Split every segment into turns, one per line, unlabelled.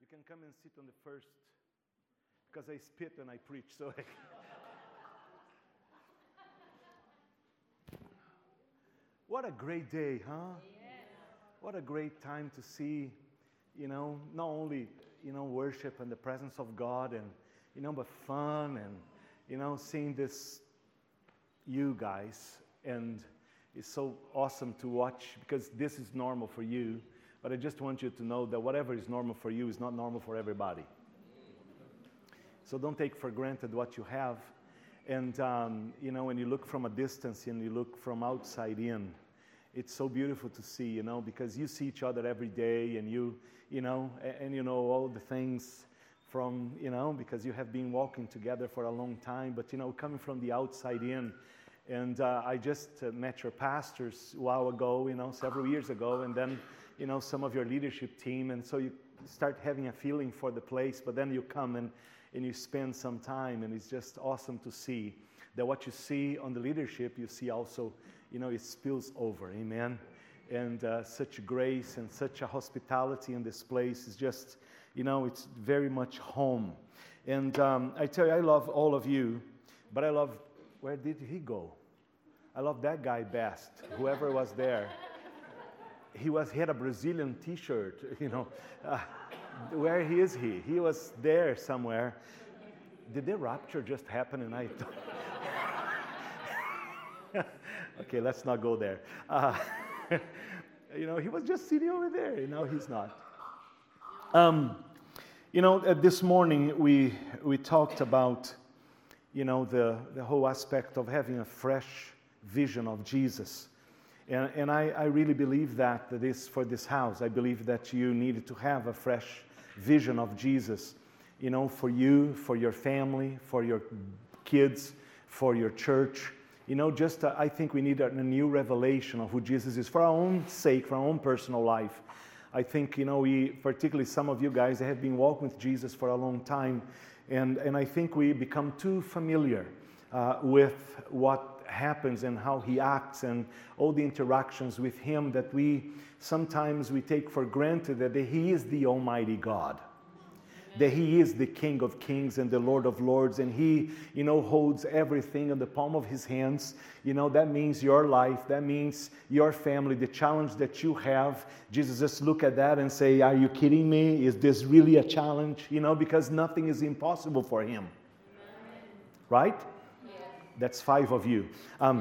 can come and sit on the first, because I spit when I preach, so What a great day, huh? What a great time to see, not only, worship and the presence of God and, but fun and, seeing this, you guys. And it's so awesome to watch because this is normal for you. But I just want you to know that whatever is normal for you is not normal for everybody. So don't take for granted what you have. And, when you look from a distance and you look from outside in, it's so beautiful to see, because you see each other every day and you know all the things from, because you have been walking together for a long time, but, coming from the outside in. And I just met your pastors a while ago, several years ago, and then, some of your leadership team. And so you start having a feeling for the place, but then you come and you spend some time, and it's just awesome to see that what you see on the leadership, you see also, it spills over, amen? And such grace and such a hospitality in this place is just, it's very much home. And I tell you, I love all of you, but I love, where did he go? I love that guy best, whoever was there. He had a Brazilian t-shirt, where is he? He was there somewhere. Did the rapture just happen and I... Okay, let's not go there. He was just sitting over there. He's not. This morning we talked about, the whole aspect of having a fresh vision of Jesus. And I really believe that is for this house. I believe that you need to have a fresh vision of Jesus, for you, for your family, for your kids, for your church. I think we need a new revelation of who Jesus is for our own sake, for our own personal life. I think, particularly some of you guys that have been walking with Jesus for a long time, and I think we become too familiar with what happens and how he acts and all the interactions with him that sometimes we take for granted that he is the Almighty God. That he is the King of Kings and the Lord of Lords, and he, holds everything in the palm of his hands. That means your life, that means your family, the challenge that you have. Jesus just look at that and say, are you kidding me? Is this really a challenge? Because nothing is impossible for him. Right? Yeah. That's 5 of you.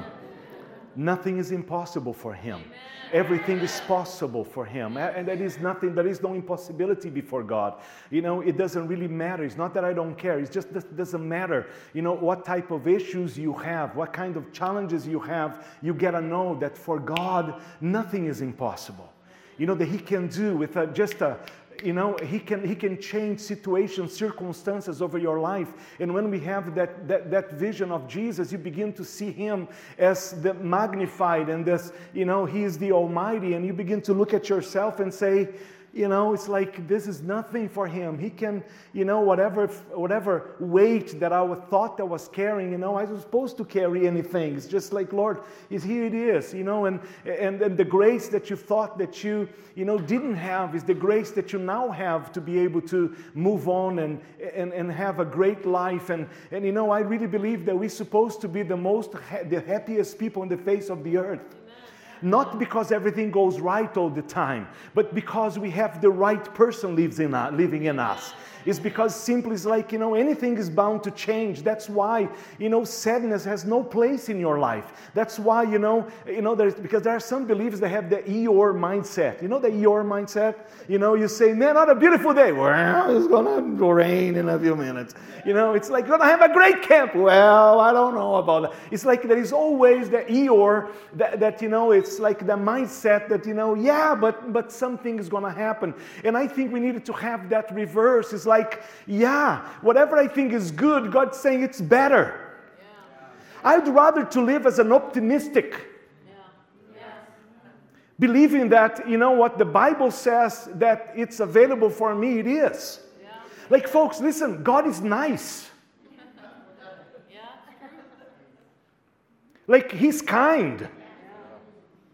Nothing is impossible for him. Amen. Everything is possible for him. And there is no impossibility before God. It doesn't really matter. It's not that I don't care. It just doesn't matter, what type of issues you have, what kind of challenges you have. You got to know that for God, nothing is impossible. That he can do with he can change situations, circumstances over your life. And when we have that vision of Jesus, you begin to see him as the magnified and this, he is the Almighty. And you begin to look at yourself and say, it's like this is nothing for him. He can, whatever weight that I thought that was carrying, I was supposed to carry anything. It's just like, Lord, here it is, and the grace that you thought that you didn't have is the grace that you now have to be able to move on and have a great life. And I really believe that we're supposed to be the happiest people on the face of the earth. Not because everything goes right all the time, but because we have the right person living in us. It's because simply it's like, anything is bound to change. That's why, sadness has no place in your life. That's why, because there are some believers that have the Eeyore mindset. The Eeyore mindset? You say, man, what a beautiful day. Well, it's going to rain in a few minutes. It's like, you're going to have a great camp. Well, I don't know about that. It's like there is always the Eeyore that it's like the mindset that, but something is going to happen. And I think we needed to have that reverse. It's like, whatever I think is good, God's saying it's better. Yeah. I'd rather to live as an optimistic, believing that, what the Bible says that it's available for me, it is. Yeah. Like, folks, listen, God is nice. Like, he's kind.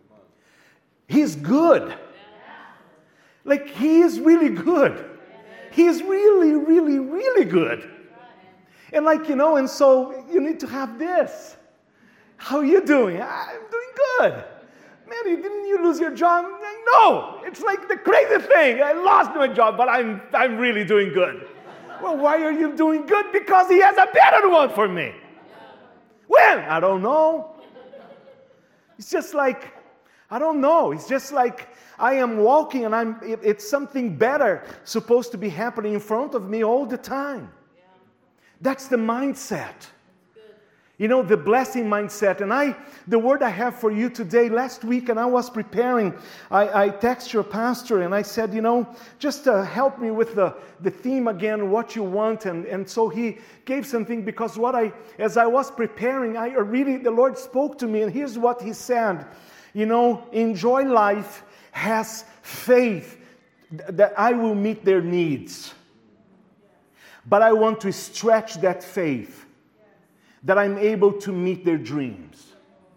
He's good. Like, he is really good. He's really, really, really good. And and so you need to have this. How are you doing? I'm doing good. Man, didn't you lose your job? No, it's like the crazy thing. I lost my job, but I'm really doing good. Well, why are you doing good? Because He has a better one for me. When? I don't know. It's just like, I don't know. It's just like I am walking and it's something better supposed to be happening in front of me all the time. That's the mindset. The blessing mindset. And the word I have for you today, last week, and I was preparing, I texted your pastor and I said, just help me with the theme again, what you want. And so he gave something, because as I was preparing, the Lord spoke to me, and here's what He said. Enjoy life has faith that I will meet their needs. But I want to stretch that faith, that I'm able to meet their dreams.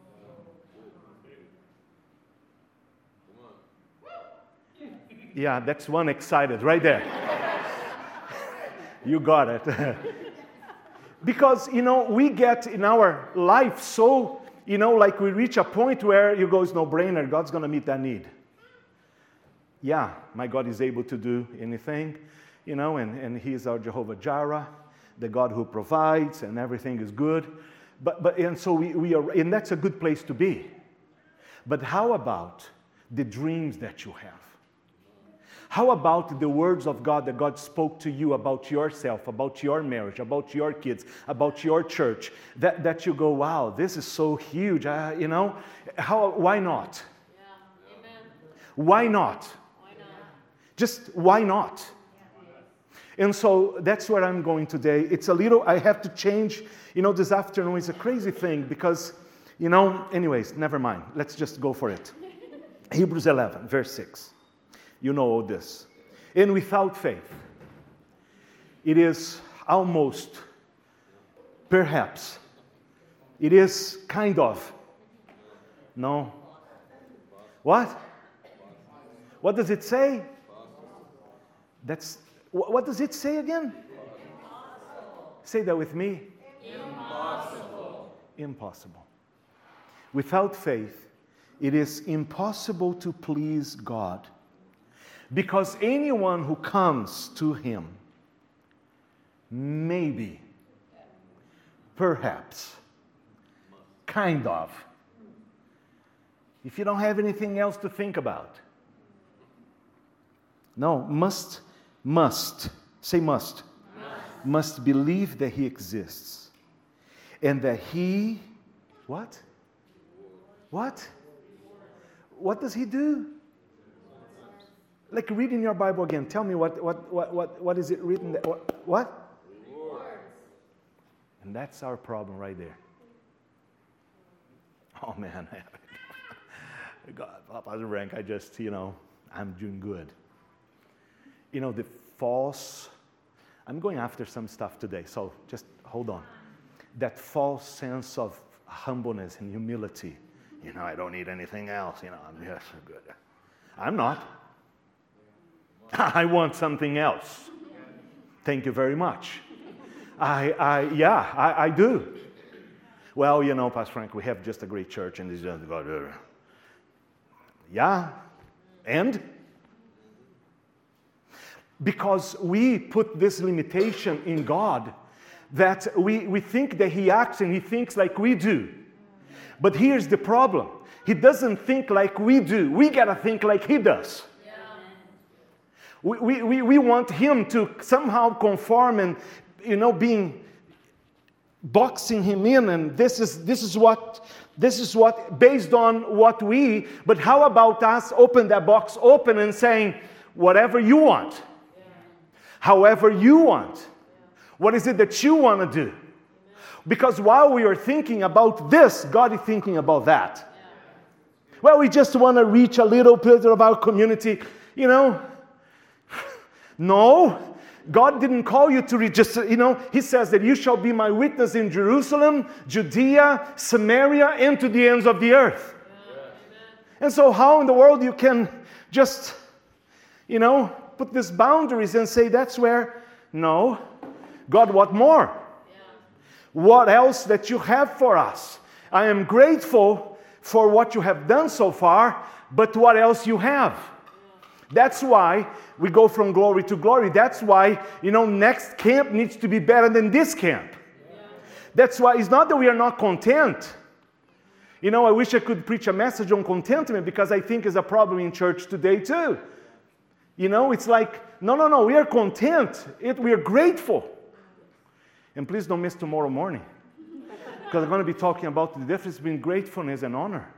Yeah, that's one excited right there. You got it. Because, we get in our life so, like we reach a point where you go, it's no-brainer, God's going to meet that need. Yeah, my God is able to do anything, and He is our Jehovah Jireh, the God who provides, and everything is good. And so we are, and that's a good place to be. But how about the dreams that you have? How about the words of God that God spoke to you about yourself, about your marriage, about your kids, about your church, that you go, wow, this is so huge, why not?
Yeah. Amen.
Why not?
Why not?
Just why not? And so that's where I'm going today. It's a little, I have to change, this afternoon is a crazy thing because, anyways, never mind. Let's just go for it. Hebrews 11, verse 6. You know all this. And without faith, it is almost, perhaps, it is kind of, no. What? What does it say? What does it say again? Impossible. Say that with me.
Impossible.
Impossible. Without faith, it is impossible to please God. Because anyone who comes to Him, maybe, perhaps, kind of, if you don't have anything else to think about. No, must, say must. Must believe that He exists. And that He, what? What? What does He do? Like read in your Bible again. Tell me what is it written there? What?
Rewards.
And that's our problem right there. Oh man. God, Papa's rank, I just, I'm doing good. The false, I'm going after some stuff today, so just hold on. That false sense of humbleness and humility. I don't need anything else. I'm just good. I'm not. I want something else. Thank you very much. I do. Well, Pastor Frank, we have just a great church and this just God. Yeah, and? Because we put this limitation in God that we think that He acts and He thinks like we do. But here's the problem. He doesn't think like we do. We got to think like He does. We want Him to somehow conform and, being boxing Him in, and this is what based on what but how about us open that box open and saying, whatever you want, however you want, what is it that you want to do? Because while we are thinking about this, God is thinking about that. Well, we just want to reach a little bit of our community, No, God didn't call you to just, He says that you shall be my witness in Jerusalem, Judea, Samaria, and to the ends of the earth. Yeah. And so how in the world you can just, put these boundaries and say, that's where, no. God, what more? What else that you have for us? I am grateful for what you have done so far, but what else you have? That's why we go from glory to glory. That's why, next camp needs to be better than this camp. That's why it's not that we are not content. I wish I could preach a message on contentment, because I think it's a problem in church today too. It's like, no, we are content. We are grateful. And please don't miss tomorrow morning, because I'm going to be talking about the difference between gratefulness and honor.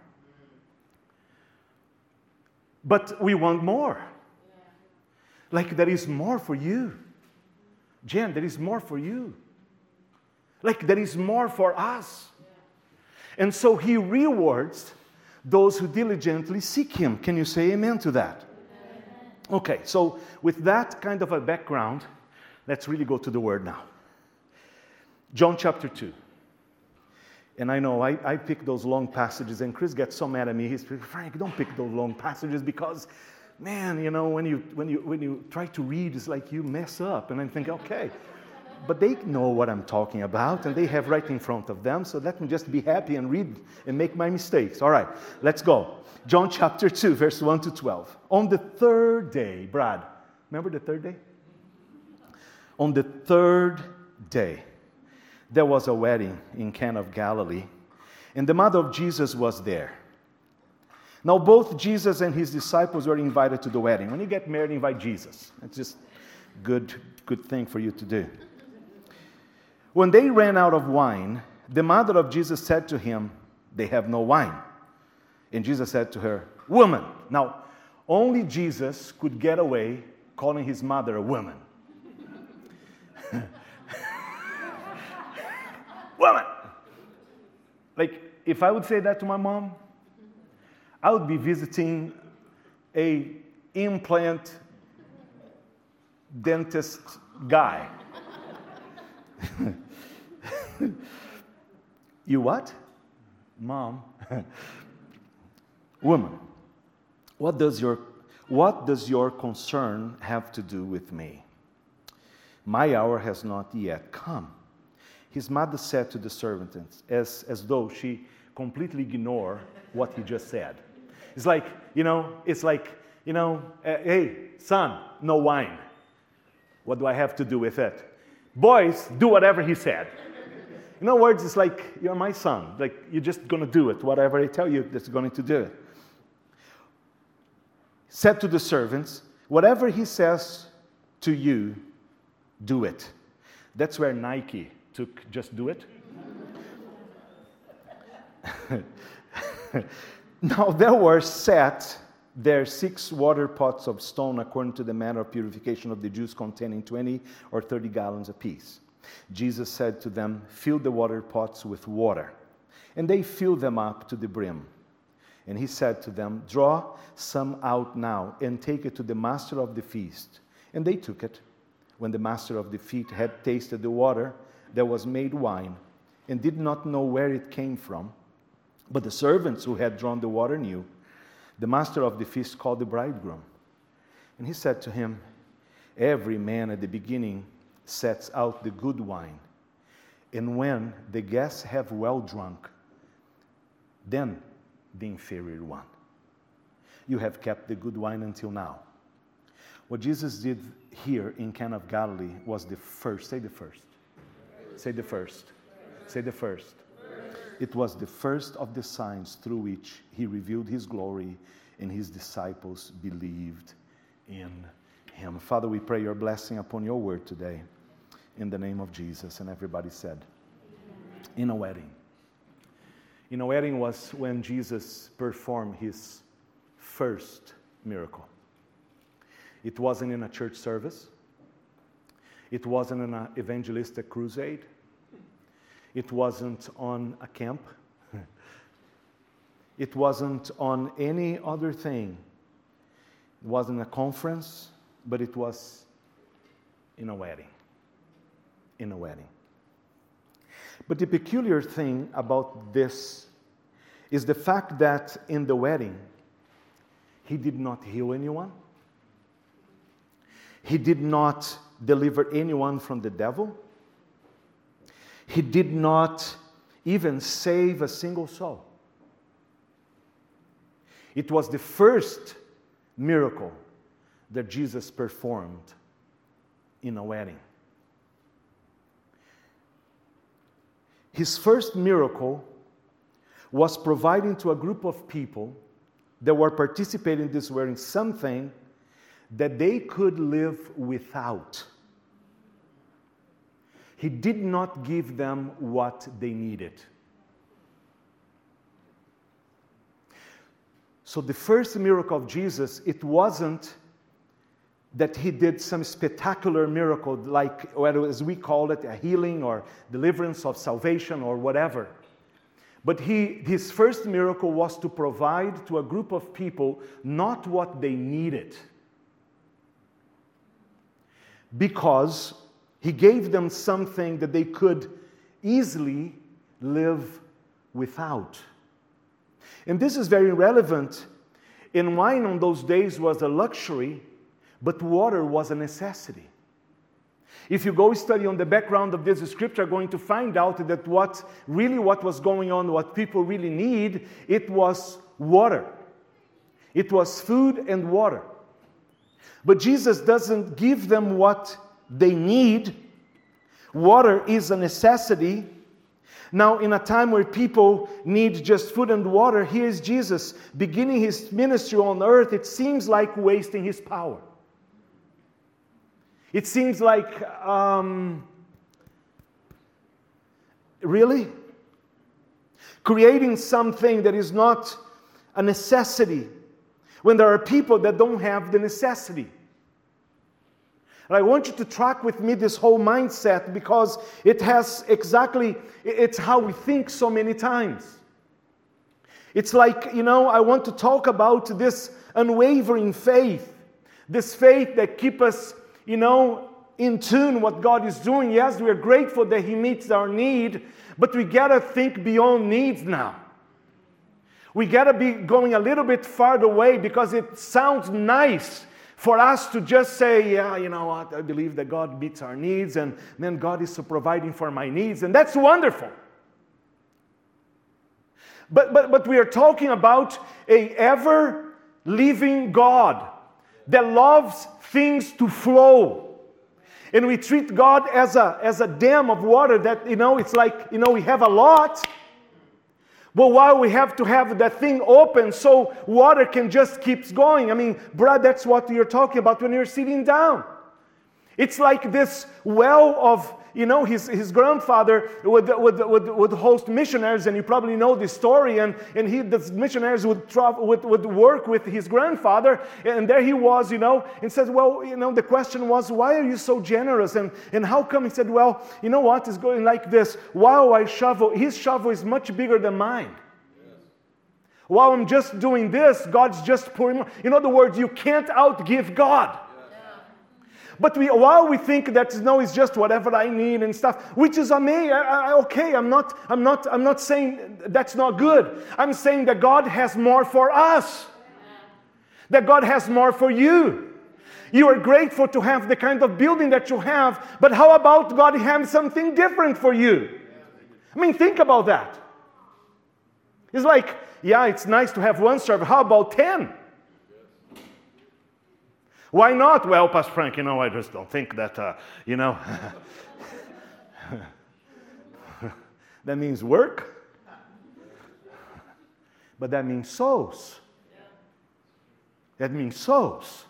But we want more. Like there is more for you. Jen, there is more for you. Like there is more for us. And so he rewards those who diligently seek him. Can you say amen to that? Okay, so with that kind of a background, let's really go to the word now. John chapter 2. And I know I pick those long passages, and Chris gets so mad at me. He's like, Frank, don't pick those long passages, because, man, when you try to read, it's like you mess up. And I think, okay. But they know what I'm talking about, and they have right in front of them, so let me just be happy and read and make my mistakes. All right, let's go. John chapter 2, verse 1 to 12. On the third day, Brad, remember the third day? On the third day, there was a wedding in Cana of Galilee, and the mother of Jesus was there. Now, both Jesus and his disciples were invited to the wedding. When you get married, invite Jesus. It's just good thing for you to do. When they ran out of wine, the mother of Jesus said to him, they have no wine. And Jesus said to her, woman. Now, only Jesus could get away calling his mother a woman. Woman! Like, if I would say that to my mom, I would be visiting a implant dentist guy. You what? Mom. Woman, what does your concern have to do with me? My hour has not yet come. His mother said to the servant, as though she completely ignored what he just said. It's like, hey, son, no wine. What do I have to do with it? Boys, do whatever he said. In other words, it's like, you're my son. Like, you're just going to do it. Whatever I tell you, that's going to do it. Said to the servants, whatever he says to you, do it. That's where Nike took just do it. Now there were set there 6 water pots of stone according to the manner of purification of the Jews, containing 20 or 30 gallons apiece. Jesus said to them, fill the water pots with water. And they filled them up to the brim. And he said to them, draw some out now and take it to the master of the feast. And they took it. When the master of the feast had tasted the water that was made wine, and did not know where it came from, but the servants who had drawn the water knew, the master of the feast called the bridegroom. And he said to him, every man at the beginning sets out the good wine, and when the guests have well drunk, then the inferior one. You have kept the good wine until now. What Jesus did here in Cana of Galilee was the first. Say the first. Say the first. Say the first. It was the first of the signs through which he revealed his glory, and his disciples believed in him. Father, we pray your blessing upon your word today, in the name of Jesus. And everybody said, in a wedding. In a wedding was when Jesus performed his first miracle. It wasn't in a church service. It wasn't in an evangelistic crusade. It wasn't on a camp. It wasn't on any other thing. It wasn't a conference, but it was in a wedding. In a wedding. But the peculiar thing about this is the fact that in the wedding, he did not heal anyone. He did not deliver anyone from the devil. He did not even save a single soul. It was the first miracle that Jesus performed in a wedding. His first miracle was providing to a group of people that were participating in this wedding something that they could live without. He did not give them what they needed. So the first miracle of Jesus, it wasn't that he did some spectacular miracle, like, as we call it, a healing or deliverance of salvation or whatever. But his first miracle was to provide to a group of people not what they needed, because he gave them something that they could easily live without. And this is very relevant. And wine on those days was a luxury, but water was a necessity. If you go study on the background of this scripture, you're going to find out that what was going on, what people really need, it was water. It was food and water. But Jesus doesn't give them what they need. Water is a necessity. Now, in a time where people need just food and water, here's Jesus beginning his ministry on earth. It seems like wasting his power. It seems like, really? Creating something that is not a necessity when there are people that don't have the necessity. And I want you to track with me this whole mindset, because it's how we think so many times. It's like, I want to talk about this unwavering faith, this faith that keeps us, in tune what God is doing. Yes, we are grateful that he meets our need, but we got to think beyond needs now. We got to be going a little bit farther away, because it sounds nice for us to just say, yeah, you know what, I believe that God meets our needs, and then God is providing for my needs, and that's wonderful. But we are talking about a ever-living God that loves things to flow. And we treat God as a dam of water that, it's like, we have a lot, but while we have to have that thing open so water can just keep going. I mean, Brad, that's what you're talking about when you're sitting down. It's like this well of, his grandfather would host missionaries, and you probably know this story, and the missionaries would work with his grandfather, and there he was, and said, well, the question was, why are you so generous, and how come? He said, well, you know what, it's going like this. While I shovel, his shovel is much bigger than mine. Yes. While I'm just doing this, God's just pouring. In other words, you can't outgive God. But while we think that it's just whatever I need and stuff, which is amazing, okay, I'm not saying that's not good. I'm saying that God has more for us. That God has more for you. You are grateful to have the kind of building that you have, but how about God having something different for you? I mean, think about that. It's like, yeah, it's nice to have one server. How about 10? Why not? Well, Pastor Frank, I just don't think that, that means work. But that means souls. That means souls.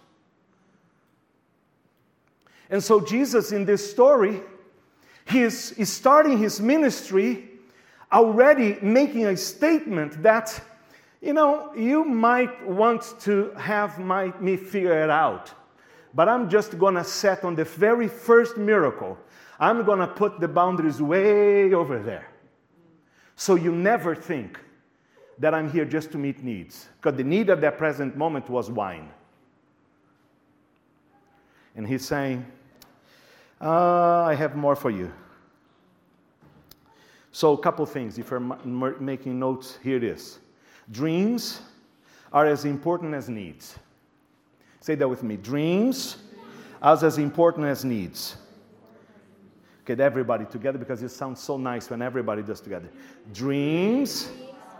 And so Jesus, in this story, he is starting his ministry already making a statement that, you might want to have me figure it out, but I'm just going to set on the very first miracle. I'm going to put the boundaries way over there. So you never think that I'm here just to meet needs, because the need at that present moment was wine. And he's saying, I have more for you. So a couple things, if you're making notes, here it is. Dreams are as important as needs. Say that with me. Dreams as important as needs. Okay, everybody together, because it sounds so nice when everybody does together. Dreams.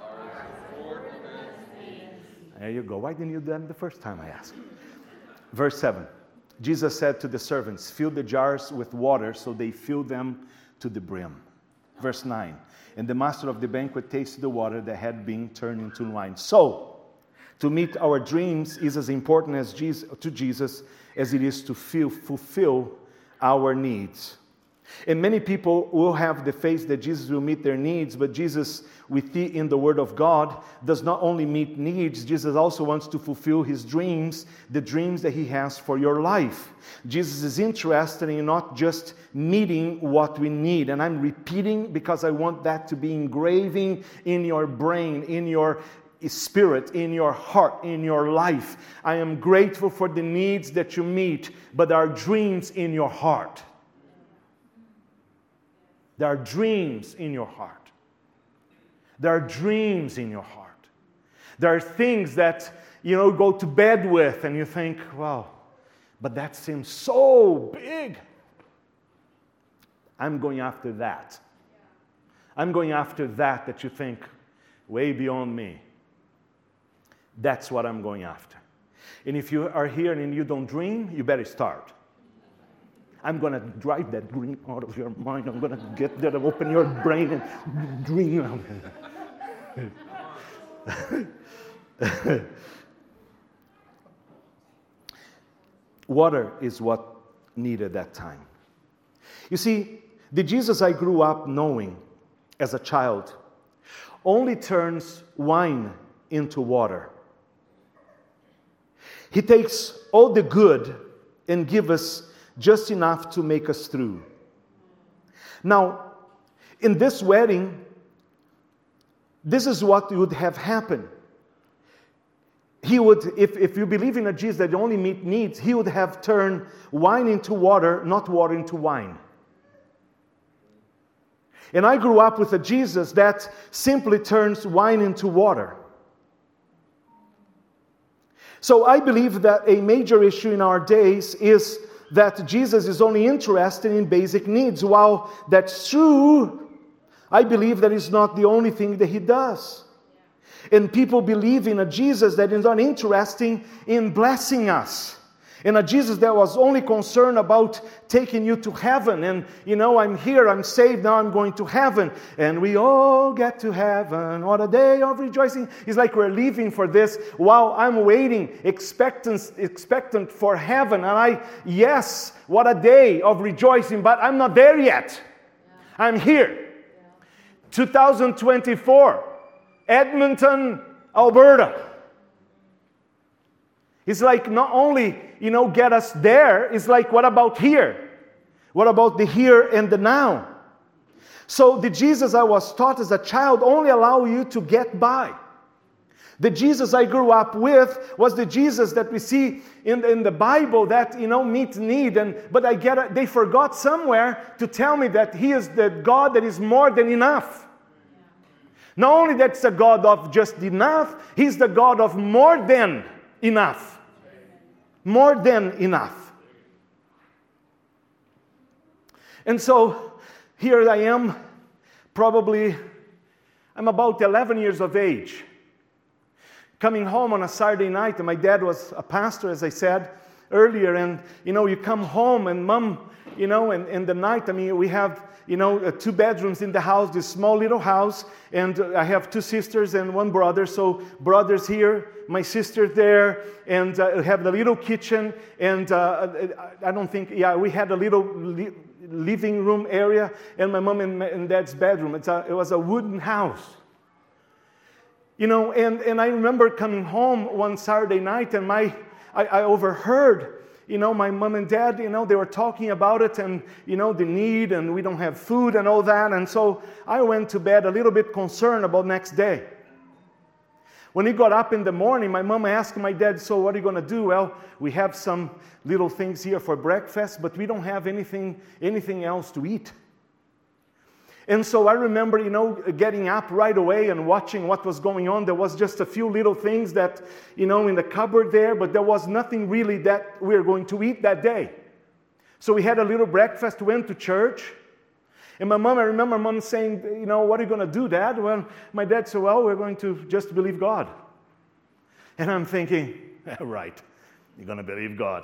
There you go. Why didn't you do that the first time I asked? Verse 7. Jesus said to the servants, fill the jars with water, so they filled them to the brim. Verse 9. And the master of the banquet tasted the water that had been turned into wine. So, to meet our dreams is as important to Jesus as it is to fulfill our needs. And many people will have the faith that Jesus will meet their needs, but Jesus, we see in the Word of God, does not only meet needs, Jesus also wants to fulfill His dreams, the dreams that He has for your life. Jesus is interested in not just meeting what we need. And I'm repeating because I want that to be engraving in your brain, in your spirit, in your heart, in your life. I am grateful for the needs that you meet, but there are dreams in your heart. There are dreams in your heart. There are dreams in your heart. There are things that, go to bed with and you think, wow, but that seems so big. I'm going after that. I'm going after that you think, way beyond me. That's what I'm going after. And if you are here and you don't dream, you better start. I'm going to drive that dream out of your mind. I'm going to get there and open your brain and dream. Water is what needed that time. You see, the Jesus I grew up knowing as a child only turns wine into water. He takes all the good and gives us just enough to make us through. Now, in this wedding, this is what would have happened. He would, if you believe in a Jesus that only meet needs, He would have turned wine into water, not water into wine. And I grew up with a Jesus that simply turns wine into water. So I believe that a major issue in our days is that Jesus is only interested in basic needs. While that's true, I believe that is not the only thing that He does. And people believe in a Jesus that is not interested in blessing us. And a Jesus that was only concerned about taking you to heaven. And, I'm here, I'm saved, now I'm going to heaven. And we all get to heaven. What a day of rejoicing. It's like we're leaving for this while I'm waiting, expectant for heaven. And yes, what a day of rejoicing, but I'm not there yet. Yeah. I'm here. Yeah. 2024, Edmonton, Alberta. It's like not only, get us there, it's like, what about here? What about the here and the now? So the Jesus I was taught as a child only allow you to get by. The Jesus I grew up with was the Jesus that we see in the Bible that, meets need. But they forgot somewhere to tell me that He is the God that is more than enough. Not only that's a God of just enough, He's the God of more than enough. More than enough. And so, here I am, I'm about 11 years of age. Coming home on a Saturday night, and my dad was a pastor, as I said earlier, and, you come home, and Mom, in the night, we have, 2 bedrooms in the house, this small little house, and I have 2 sisters and 1 brother, so brothers here, my sister there, and I have the little kitchen, and we had a little living room area, and my mom and dad's bedroom. It was a wooden house. And I remember coming home one Saturday night, and I overheard, my mom and dad, they were talking about it, and, the need, and we don't have food and all that, and so I went to bed a little bit concerned about next day. When he got up in the morning, my mom asked my dad, so what are you going to do? Well, we have some little things here for breakfast, but we don't have anything else to eat. And so I remember, getting up right away and watching what was going on. There was just a few little things that, in the cupboard there, but there was nothing really that we were going to eat that day. So we had a little breakfast, went to church. And I remember mom saying, what are you going to do, Dad? Well, my dad said, well, we're going to just believe God. And I'm thinking, right, you're going to believe God.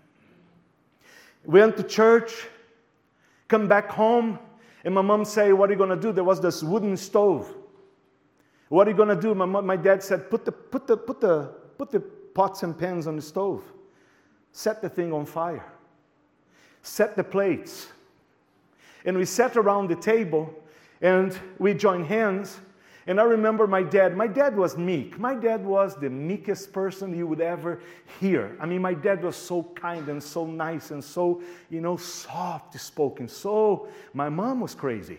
Went to church, come back home, and my mom said, what are you going to do? There was this wooden stove. What are you going to do? My dad said, put the pots and pans on the stove. Set the thing on fire. Set the plates. And we sat around the table, and we joined hands. And I remember my dad. My dad was meek. My dad was the meekest person you would ever hear. I mean, my dad was so kind and so nice and so, soft-spoken. So, my mom was crazy.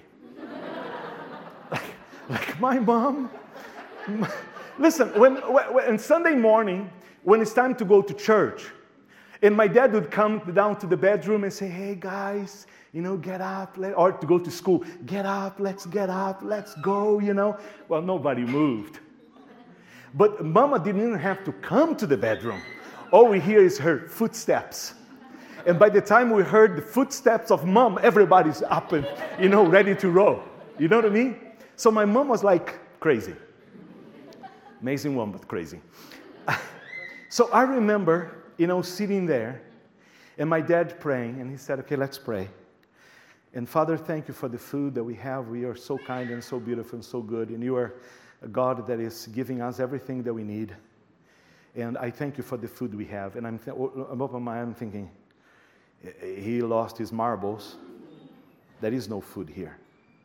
like my mom. Listen, when Sunday morning, when it's time to go to church, and my dad would come down to the bedroom and say, hey, guys, get up, or to go to school. Get up, let's go, Well, nobody moved. But Mama didn't even have to come to the bedroom. All we hear is her footsteps. And by the time we heard the footsteps of Mom, everybody's up and, ready to roll. You know what I mean? So my mom was like crazy. Amazing woman, but crazy. So I remember, sitting there, and my dad praying, and he said, okay, let's pray. And Father, thank you for the food that we have. We are so kind and so beautiful and so good, and you are a God that is giving us everything that we need. And I thank you for the food we have. And I'm open my eye, I'm thinking, he lost his marbles. There is no food here.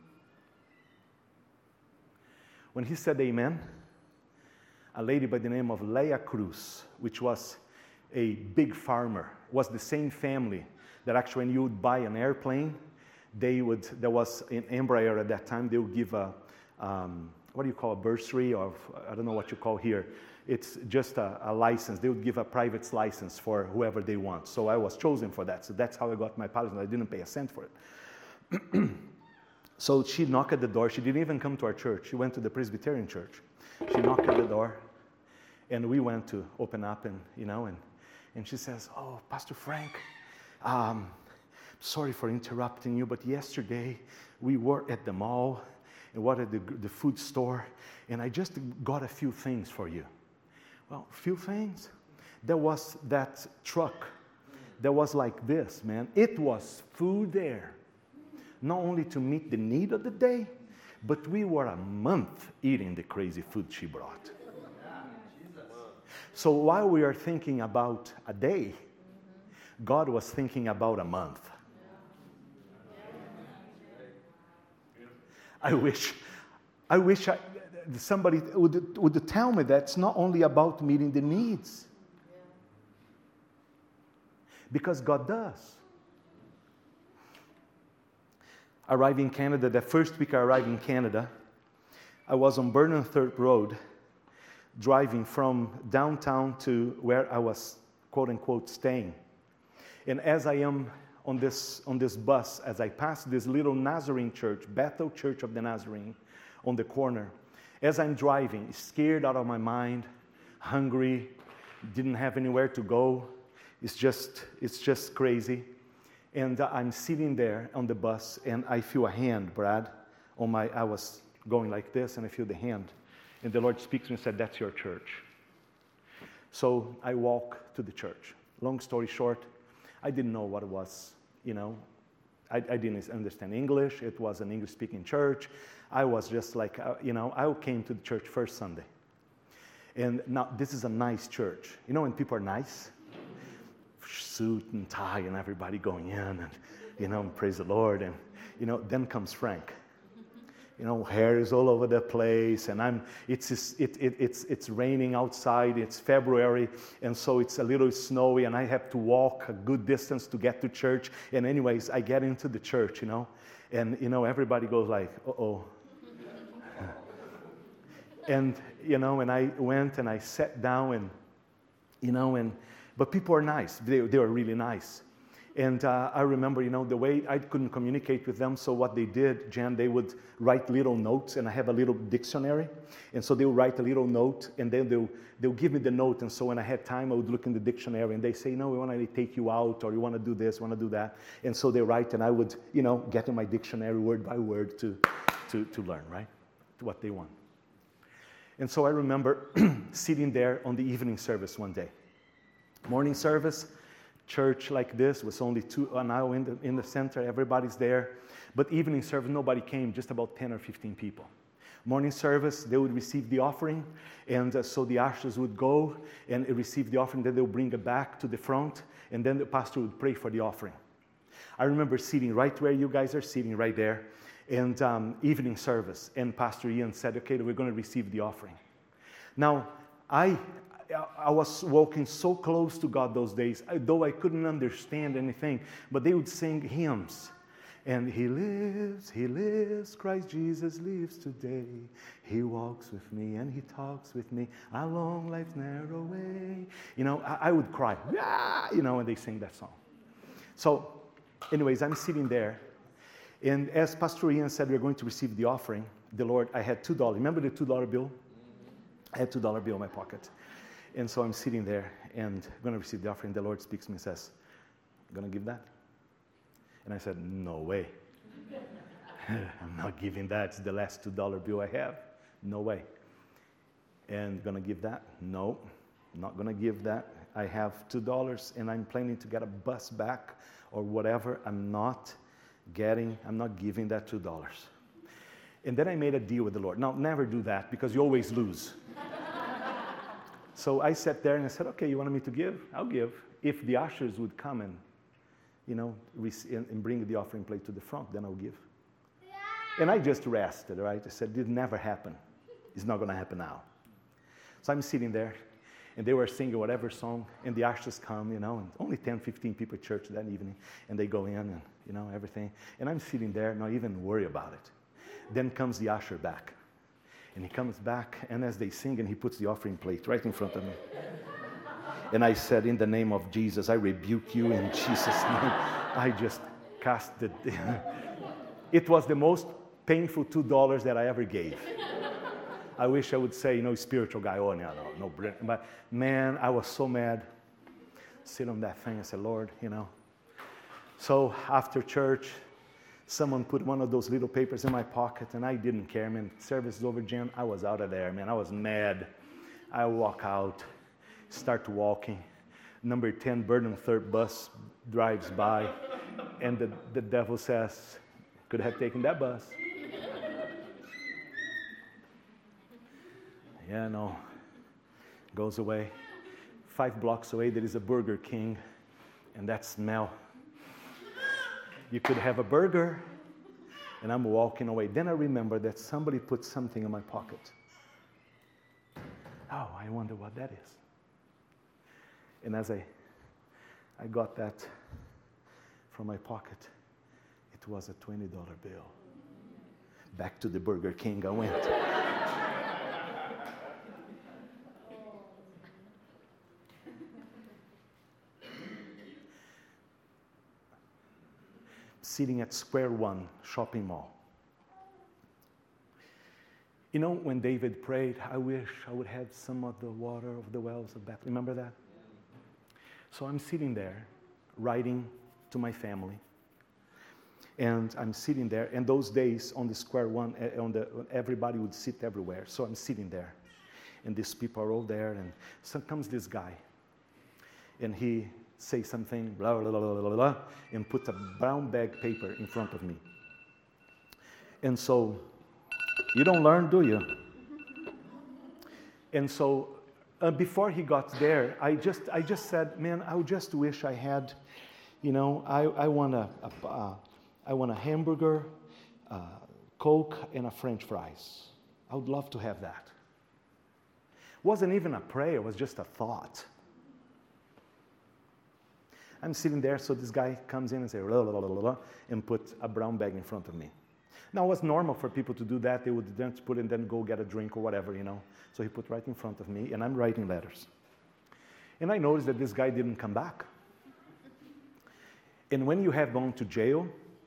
When he said amen, a lady by the name of Leia Cruz, which was a big farmer, was the same family that actually when you would buy an airplane, there was an Embraer at that time, they would give a bursary, or I don't know what you call here. It's just a license. They would give a private license for whoever they want. So I was chosen for that. So that's how I got my pilot. I didn't pay a cent for it. So she knocked at the door. She didn't even come to our church. She went to the Presbyterian church. She knocked at the door, and we went to open up, and she says, oh, Pastor Frank, sorry for interrupting you, but yesterday we were at the mall and what at the food store, and I just got a few things for you. Well, a few things? There was that truck that was like this, man. It was food there. Not only to meet the need of the day, but we were a month eating the crazy food she brought. So while we are thinking about a day, God was thinking about a month. I wish somebody would tell me that it's not only about meeting the needs. Because God does. Arriving in Canada, the first week I arrived in Canada, I was on Burnham Third Road, driving from downtown to where I was, quote unquote, staying. And as I am on this bus, as I passed this little Nazarene church, Bethel Church of the Nazarene, on the corner, as I'm driving, scared out of my mind, hungry, didn't have anywhere to go, it's just crazy. And I'm sitting there on the bus, and I feel a hand, Brad, I was going like this, and I feel the hand. And the Lord speaks to me and said, that's your church. So I walk to the church. Long story short, I didn't know what it was, I didn't understand English. It was an English-speaking church. I was just like, I came to the church first Sunday. And now, this is a nice church. When people are nice? Suit and tie and everybody going in and, praise the Lord. And, then comes Frank. Hair is all over the place, and it's raining outside. It's February, and so it's a little snowy, and I have to walk a good distance to get to church. And anyways, I get into the church, and everybody goes like, uh-oh. And and I went and I sat down, and but people are nice. They were really nice. And I remember, the way I couldn't communicate with them, so what they did, Jan, they would write little notes, and I have a little dictionary. And so they would write a little note, and then they'll give me the note. And so when I had time, I would look in the dictionary, and they say, no, we want to take you out, or you want to do this, want to do that. And so they write, and I would, get in my dictionary word by word to learn, right, what they want. And so I remember sitting there on the evening service one day. Morning service, church like this was only an hour in the center, everybody's there. But evening service, nobody came, just about 10 or 15 people. Morning service, they would receive the offering, and so the ushers would go and receive the offering, then they would bring it back to the front, and then the pastor would pray for the offering. I remember sitting right where you guys are sitting, right there, and evening service, and Pastor Ian said, okay, we're going to receive the offering. Now, I was walking so close to God those days, though I couldn't understand anything, but they would sing hymns. And He lives, Christ Jesus lives today. He walks with me and He talks with me along life's narrow way. I would cry, when they sing that song. So, anyways, I'm sitting there. And as Pastor Ian said, we're going to receive the offering. The Lord, I had $2. Remember the $2 bill? I had $2 bill in my pocket. And so I'm sitting there and going to receive the offering. The Lord speaks to me and says, going to give that? And I said, no way. I'm not giving that. It's the last $2 bill I have. No way. And going to give that? No, not going to give that. I have $2 and I'm planning to get a bus back or whatever. I'm not giving that $2. And then I made a deal with the Lord. Now, never do that because you always lose. So I sat there and I said, okay, you wanted me to give? I'll give. If the ushers would come and, and bring the offering plate to the front, then I'll give. And I just rested, right? I said, it never happened. It's not going to happen now. So I'm sitting there, and they were singing whatever song, and the ushers come, and only 10, 15 people at church that evening, and they go in and, everything. And I'm sitting there, not even worry about it. Then comes the usher back. And he comes back, and as they sing, and he puts the offering plate right in front of me. And I said, in the name of Jesus, I rebuke you in Jesus' name. I just cast it. It was the most painful $2 that I ever gave. I wish I would say, spiritual guy, oh, no. But man, I was so mad. Sit on that thing, I said, Lord, So after church, someone put one of those little papers in my pocket, and I didn't care, man. Service is over, Jen. I was out of there, man. I was mad. I walk out, start walking. Number 10 Burnham 3rd bus drives by, and the devil says, could have taken that bus. Yeah, no. Goes away. 5 blocks away, there is a Burger King, and that smell. You could have a burger, and I'm walking away. Then I remember that somebody put something in my pocket. Oh, I wonder what that is. And as I got that from my pocket, it was a $20 bill. Back to the Burger King I went. Sitting at Square One shopping mall. When David prayed, I wish I would have some of the water of the wells of Bethlehem. Remember that? So I'm sitting there, writing to my family. And I'm sitting there, and those days on the Square One, everybody would sit everywhere. So I'm sitting there, and these people are all there, and so comes this guy, and he say something, blah, blah, blah, blah, blah, blah, and put a brown bag paper in front of me. And so, you don't learn, do you? And so, before he got there, I just said, man, I just wish I had, I want a hamburger, Coke, and a French fries. I would love to have that. Wasn't even a prayer, it was just a thought. I'm sitting there, so this guy comes in and says, blah, blah, blah, blah, and put a brown bag in front of me. Now, it was normal for people to do that. They would then put it and then go get a drink or whatever, So he put right in front of me, and I'm writing letters. And I noticed that this guy didn't come back. And when you have gone to jail,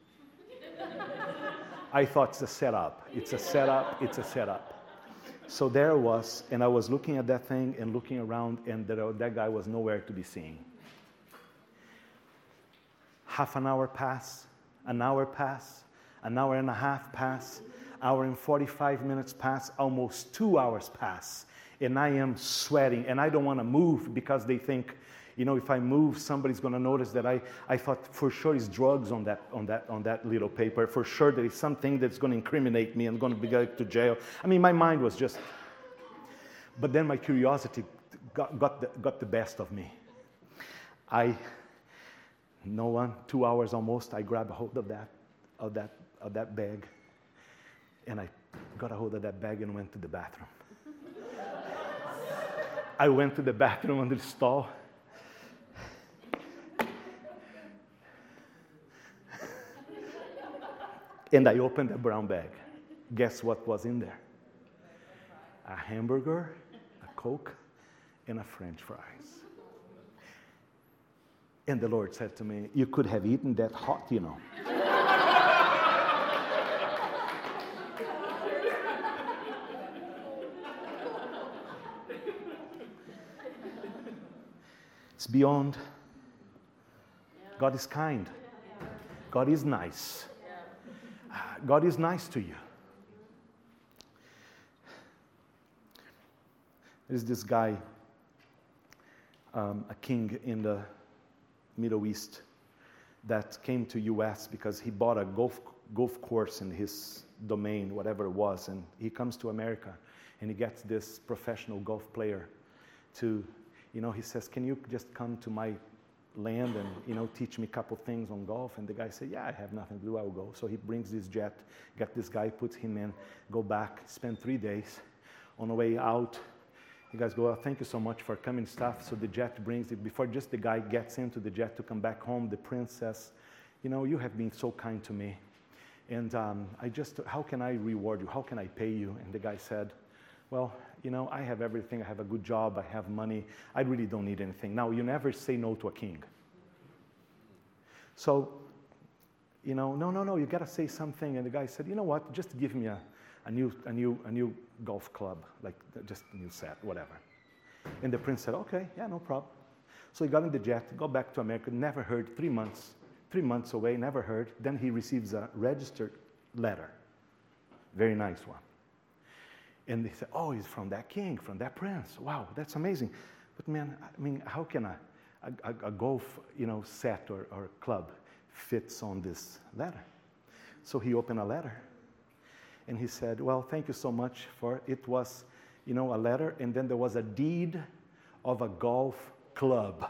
I thought it's a setup. It's a setup. It's a setup. So there I was, and I was looking at that thing and looking around, and that guy was nowhere to be seen. Half an hour pass, an hour pass, an hour and a half pass, hour and 45 minutes pass, almost 2 hours pass. And I am sweating, and I don't want to move because they think, if I move, somebody's going to notice that I thought for sure it's drugs on that little paper. For sure there is something that's going to incriminate me and going to be going to jail. I mean, my mind was just... But then my curiosity got the best of me. 2 hours almost, I grabbed a hold of that bag, and I got a hold of that bag and went to the bathroom. I went to the bathroom on the stall. And I opened the brown bag. Guess what was in there? A hamburger, a Coke, and a French fries. And the Lord said to me, you could have eaten that hot, It's beyond. God is kind. God is nice. God is nice to you. There's this guy, a king in the Middle East, that came to U.S. because he bought a golf course in his domain, whatever it was, and he comes to America, and he gets this professional golf player to, he says, can you just come to my land and, teach me a couple things on golf? And the guy said, yeah, I have nothing to do, I will go. So he brings this jet, get this guy, puts him in, go back, spend 3 days. On the way out, you guys go, thank you so much for coming stuff. So the jet brings it. Before just the guy gets into the jet to come back home, the prince says, you have been so kind to me. And how can I reward you? How can I pay you? And the guy said, well, I have everything. I have a good job. I have money. I really don't need anything. Now, you never say no to a king. So, no, you got to say something. And the guy said, you know what? Just give me a new golf club, like just a new set, whatever. And the prince said, okay, yeah, no problem. So he got in the jet, got back to America, never heard, 3 months away, never heard. Then he receives a registered letter, very nice one. And they said, oh, he's from that king, from that prince. Wow, that's amazing. But man, how can a golf, set or club fits on this letter? So he opened a letter. And he said, well, thank you so much for it. Was, a letter, and then there was a deed of a golf club.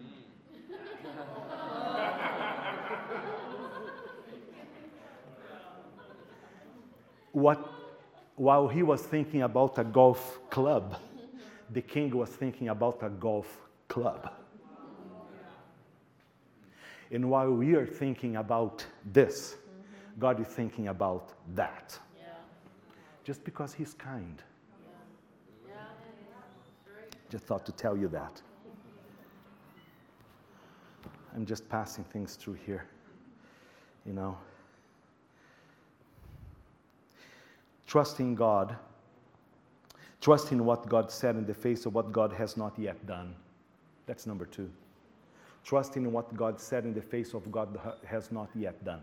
While he was thinking about a golf club, the king was thinking about a golf club. And while we are thinking about this, God is thinking about that. Just because he's kind. Just thought to tell you that. I'm just passing things through here, Trusting God, trusting what God said in the face of what God has not yet done. That's number 2. Trusting what God said in the face of God has not yet done.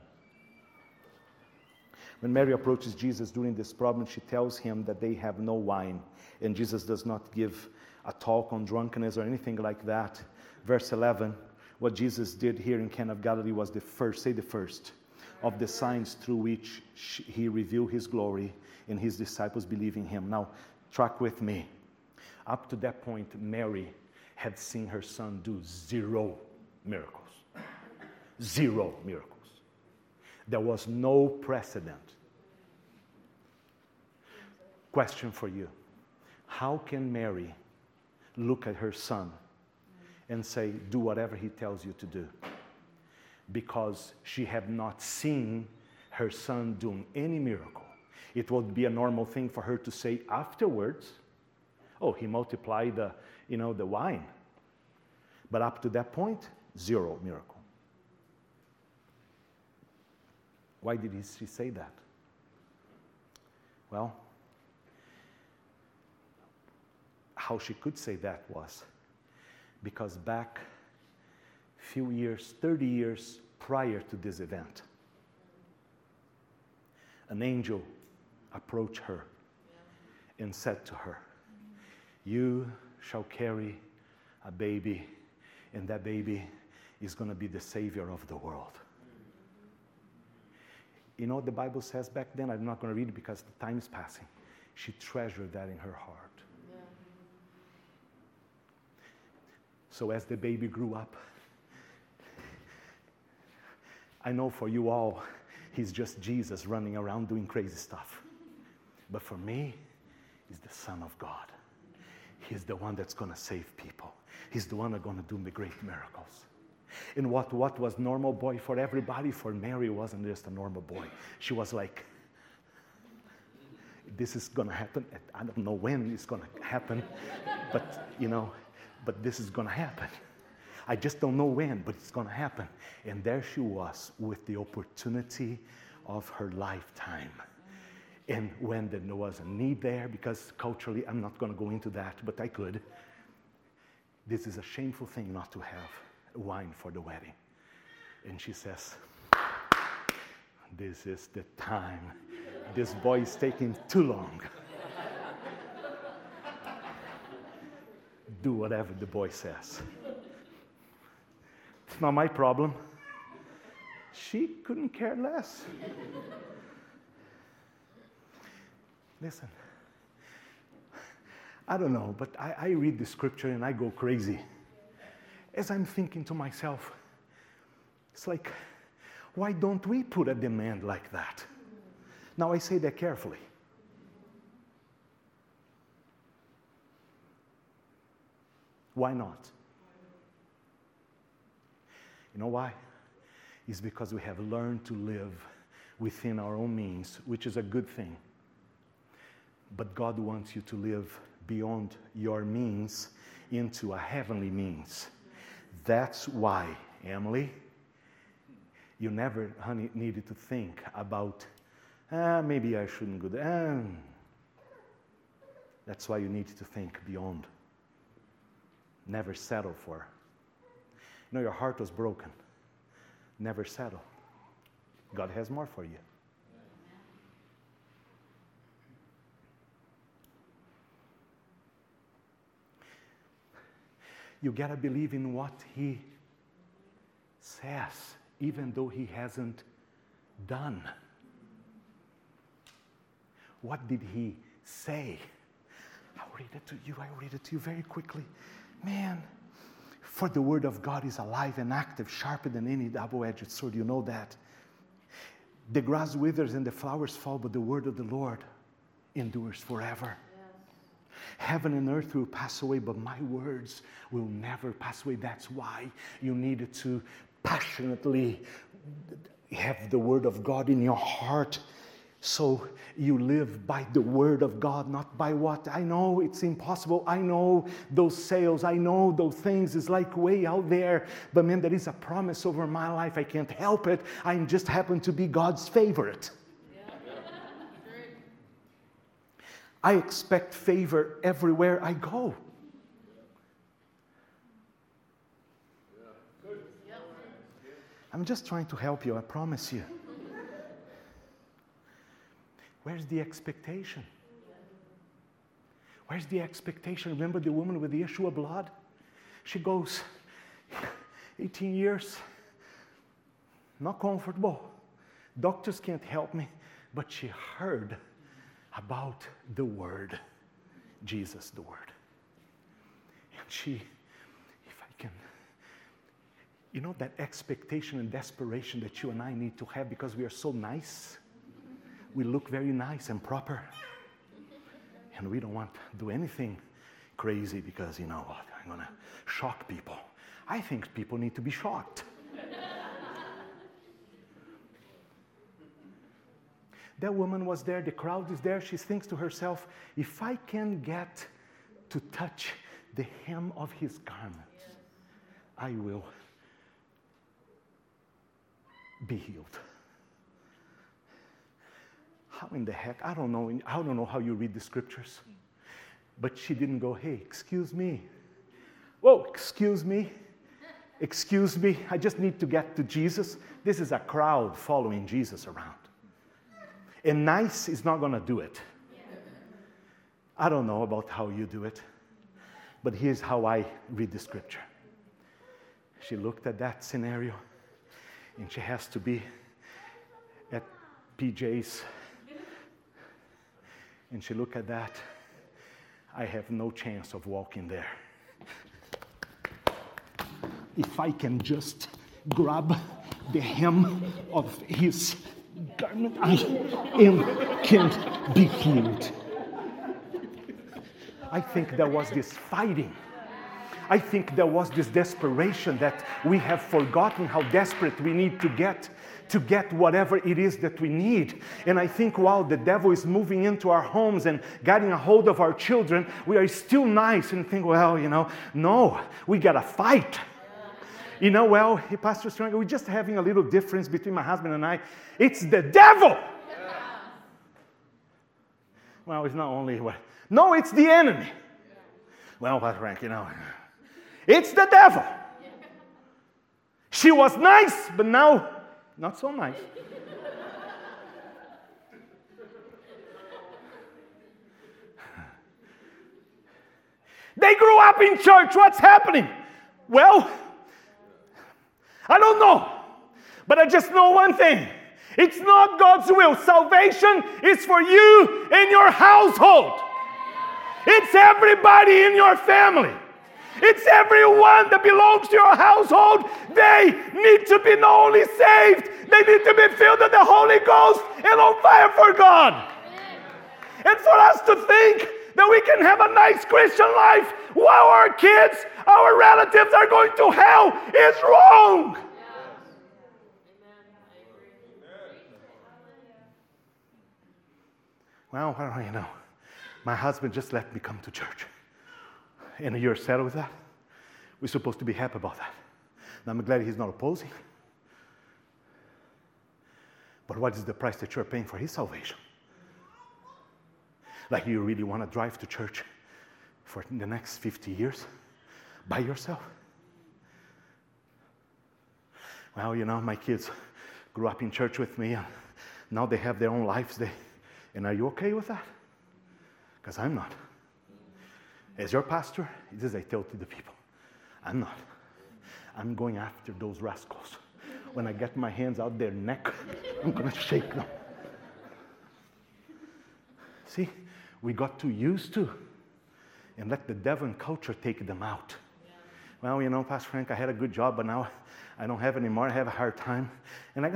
When Mary approaches Jesus during this problem, she tells him that they have no wine. And Jesus does not give a talk on drunkenness or anything like that. Verse 11, what Jesus did here in Cana of Galilee was the first of the signs through which he revealed his glory, and his disciples believe in him. Now, track with me. Up to that point, Mary had seen her son do 0 miracles. 0 miracles. There was no precedent. Question for you. How can Mary look at her son and say, do whatever he tells you to do? Because she had not seen her son doing any miracle. It would be a normal thing for her to say afterwards, oh, he multiplied the wine. But up to that point, 0 miracle. Why did she say that? Well, how she could say that was because back few years, 30 years prior to this event, an angel approached her and said to her, "You shall carry a baby, and that baby is going to be the Savior of the world." You know what the Bible says back then? I'm not going to read it because the time is passing. She treasured that in her heart. Yeah. So as the baby grew up, I know for you all, he's just Jesus running around doing crazy stuff. But for me, he's the Son of God. He's the one that's going to save people. He's the one that's going to do the great miracles. And what was normal boy for everybody, for Mary wasn't just a normal boy. She was like, this is going to happen. I don't know when it's going to happen, but this is going to happen. I just don't know when, but it's going to happen. And there she was with the opportunity of her lifetime. And when there was a need there, because culturally, I'm not going to go into that, but I could. This is a shameful thing not to have wine for the wedding. And she says, this is the time. This boy is taking too long. Do whatever the boy says. It's not my problem. She couldn't care less. Listen, I don't know, but I read the scripture and I go crazy. As I'm thinking to myself, it's like, why don't we put a demand like that? Now I say that carefully. Why not? You know why? It's because we have learned to live within our own means, which is a good thing. But God wants you to live beyond your means into a heavenly means. That's why, Emily, you never, honey, needed to think about, maybe I shouldn't go there. That's why you need to think beyond. Never settle for. You know, your heart was broken. Never settle. God has more for you. You got to believe in what he says, even though he hasn't done. What did he say? I'll read it to you very quickly. Man, for the word of God is alive and active, sharper than any double-edged sword. You know that. The grass withers and the flowers fall, but the word of the Lord endures forever. Heaven and earth will pass away, but my words will never pass away. That's why you needed to passionately have the word of God in your heart. So you live by the word of God, not by what. I know it's impossible. I know those sales. I know those things is like way out there. But man, there is a promise over my life. I can't help it. I just happen to be God's favorite. I expect favor everywhere I go. I'm just trying to help you, I promise you. Where's the expectation? Where's the expectation? Remember the woman with the issue of blood? She goes, 18 years, not comfortable. Doctors can't help me. But she heard about the Word, Jesus, the Word. And she, if I can, you know that expectation and desperation that you and I need to have because we are so nice. We look very nice and proper. And we don't want to do anything crazy because, you know what, I'm going to shock people. I think people need to be shocked. That woman was there, the crowd is there. She thinks to herself, if I can get to touch the hem of his garment, I will be healed. how in the heck? I don't know how you read the scriptures. But she didn't go, hey, excuse me. Whoa, excuse me. Excuse me. I just need to get to Jesus. This is a crowd following Jesus around. And nice is not going to do it. I don't know about how you do it. But here's how I read the scripture. She looked at that scenario, and she has to be at PJ's. And she looked at that. I have no chance of walking there. If I can just grab the hem of his garment, I can't be healed. I think there was this fighting. I think there was this desperation that we have forgotten how desperate we need to get whatever it is that we need. And I think while the devil is moving into our homes and getting a hold of our children, we are still nice and think, well, no, we got to fight. Well, Pastor Strang, we're just having a little difference between my husband and I. It's the devil. Yeah. Well, it's not only no, it's the enemy. Yeah. Well, Pastor Frank, it's the devil. Yeah. She was nice, but now not so nice. They grew up in church. What's happening? Well, I don't know. But I just know one thing. It's not God's will. Salvation is for you and your household. It's everybody in your family. It's everyone that belongs to your household. They need to be not only saved, they need to be filled with the Holy Ghost and on fire for God. And for us to think that we can have a nice Christian life while our kids, our relatives are going to hell is wrong. Well, I don't know. My husband just let me come to church. And you're settled with that? We're supposed to be happy about that. Now, I'm glad he's not opposing. But what is the price that you're paying for his salvation? Like, you really want to drive to church for the next 50 years by yourself? Well, my kids grew up in church with me, and now they have their own lives. And are you okay with that? Because I'm not. As your pastor, this is I tell to the people, I'm not. I'm going after those rascals. When I get my hands out their neck, I'm going to shake them. See, we got too used to and let the devil and culture take them out. Yeah. Well, Pastor Frank, I had a good job, but now I don't have anymore. I have a hard time. And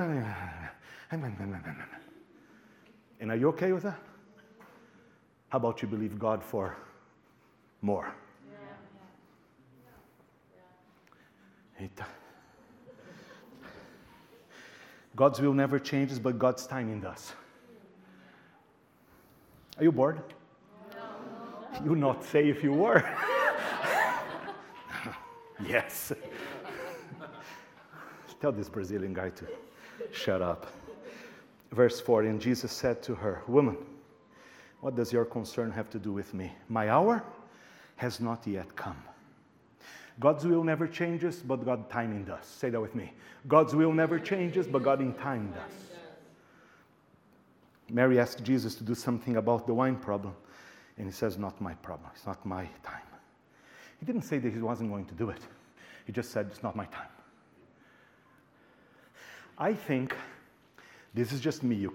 and are you okay with that? How about you believe God for more? Yeah. God's will never changes, but God's timing does. Are you bored? No. You not say if you were. Yes. Tell this Brazilian guy to shut up. Verse 40, and Jesus said to her, woman, what does your concern have to do with me? My hour has not yet come. God's will never changes, but God's timing does. Say that with me. God's will never changes, but God in time does. Mary asked Jesus to do something about the wine problem, and he says, not my problem. It's not my time. He didn't say that he wasn't going to do it. He just said, it's not my time. I think, this is just me,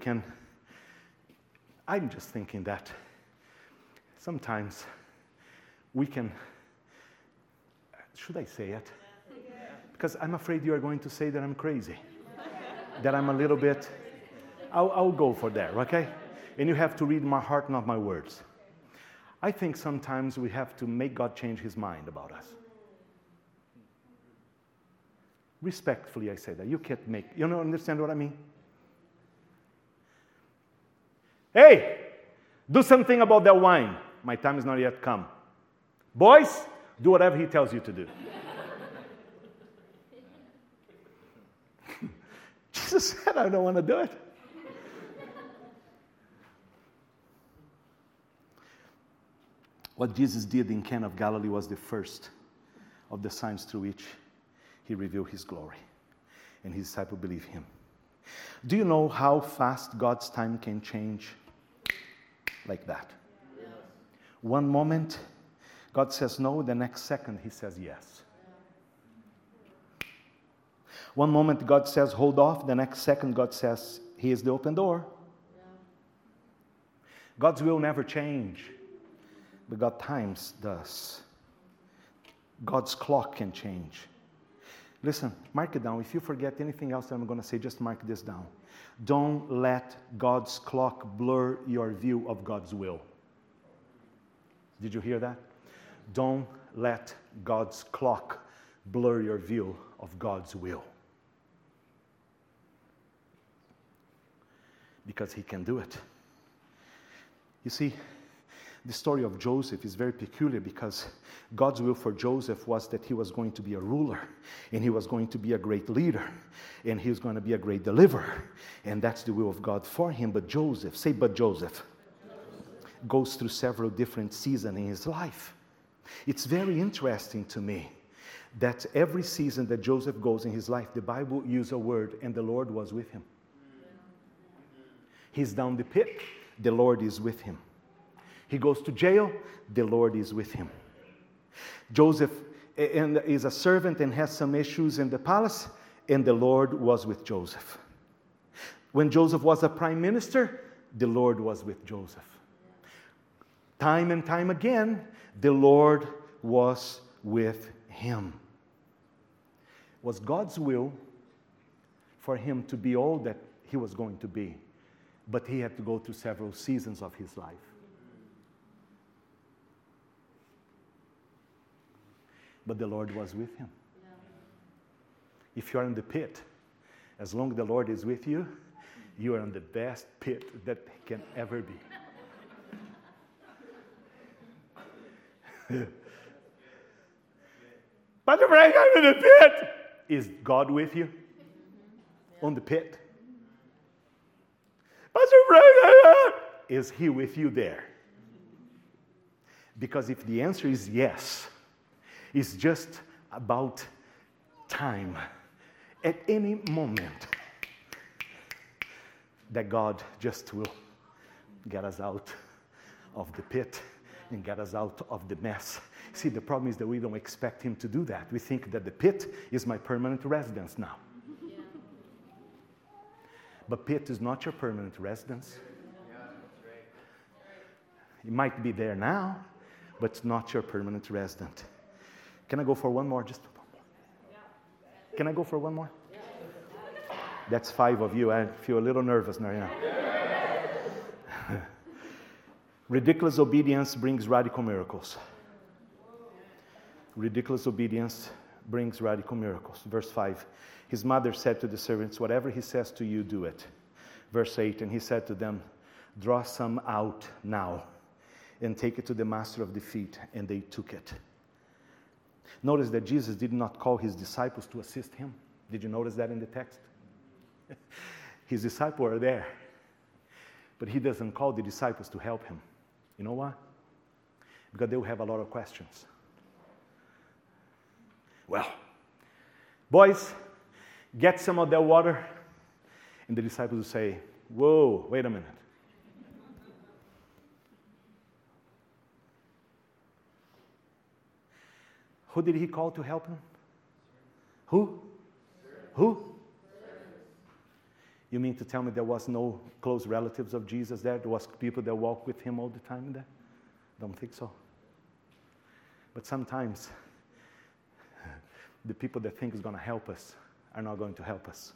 I'm just thinking that sometimes we can, should I say it? Because I'm afraid you are going to say that I'm crazy. That I'm a little bit, I'll go for that, okay? And you have to read my heart, not my words. I think sometimes we have to make God change his mind about us. Respectfully, I say that. You can't make, understand what I mean? Hey, do something about that wine. My time is not yet come. Boys, do whatever he tells you to do. Jesus said, I don't want to do it. What Jesus did in Cana of Galilee was the first of the signs through which he revealed his glory. And his disciples believed him. Do you know how fast God's time can change? Like that. Yes. One moment, God says no. The next second, he says yes. One moment, God says hold off. The next second, God says here's the open door. God's will never change. But God's times does. God's clock can change. Listen, mark it down. If you forget anything else that I'm going to say, just mark this down. Don't let God's clock blur your view of God's will. Did you hear that? Don't let God's clock blur your view of God's will. Because he can do it. You see, the story of Joseph is very peculiar because God's will for Joseph was that he was going to be a ruler and he was going to be a great leader and he was going to be a great deliverer. And that's the will of God for him. But Joseph, say but Joseph, goes through several different seasons in his life. It's very interesting to me that every season that Joseph goes in his life, the Bible uses a word, and the Lord was with him. He's down the pit, the Lord is with him. He goes to jail, the Lord is with him. Joseph is a servant and has some issues in the palace, and the Lord was with Joseph. When Joseph was a prime minister, the Lord was with Joseph. Time and time again, the Lord was with him. It was God's will for him to be all that he was going to be, but he had to go through several seasons of his life. But the Lord was with him. Yeah. If you're in the pit, as long as the Lord is with you, you are in the best pit that can ever be. Pastor Frank, I'm in the pit. Is God with you? Yeah. On the pit? Pastor Frank, is he with you there? Because if the answer is yes, it's just about time. At any moment, that God just will get us out of the pit and get us out of the mess. See, the problem is that we don't expect him to do that. We think that the pit is my permanent residence now. Yeah. But pit is not your permanent residence. Yeah. You might be there now, but it's not your permanent residence. Can I go for one more? Just one more. Can I go for one more? That's 5 of you. I feel a little nervous now. Yeah. Ridiculous obedience brings radical miracles. Ridiculous obedience brings radical miracles. Verse 5. His mother said to the servants, whatever he says to you, do it. Verse 8. And he said to them, draw some out now and take it to the master of the feast. And they took it. Notice that Jesus did not call his disciples to assist him. Did you notice that in the text? His disciples are there. But he doesn't call the disciples to help him. You know why? Because they will have a lot of questions. Well, boys, get some of that water. And the disciples will say, whoa, wait a minute. Who did he call to help him? Who? Who? You mean to tell me there was no close relatives of Jesus there? There was people that walked with him all the time there? Don't think so. But sometimes the people that think is going to help us are not going to help us.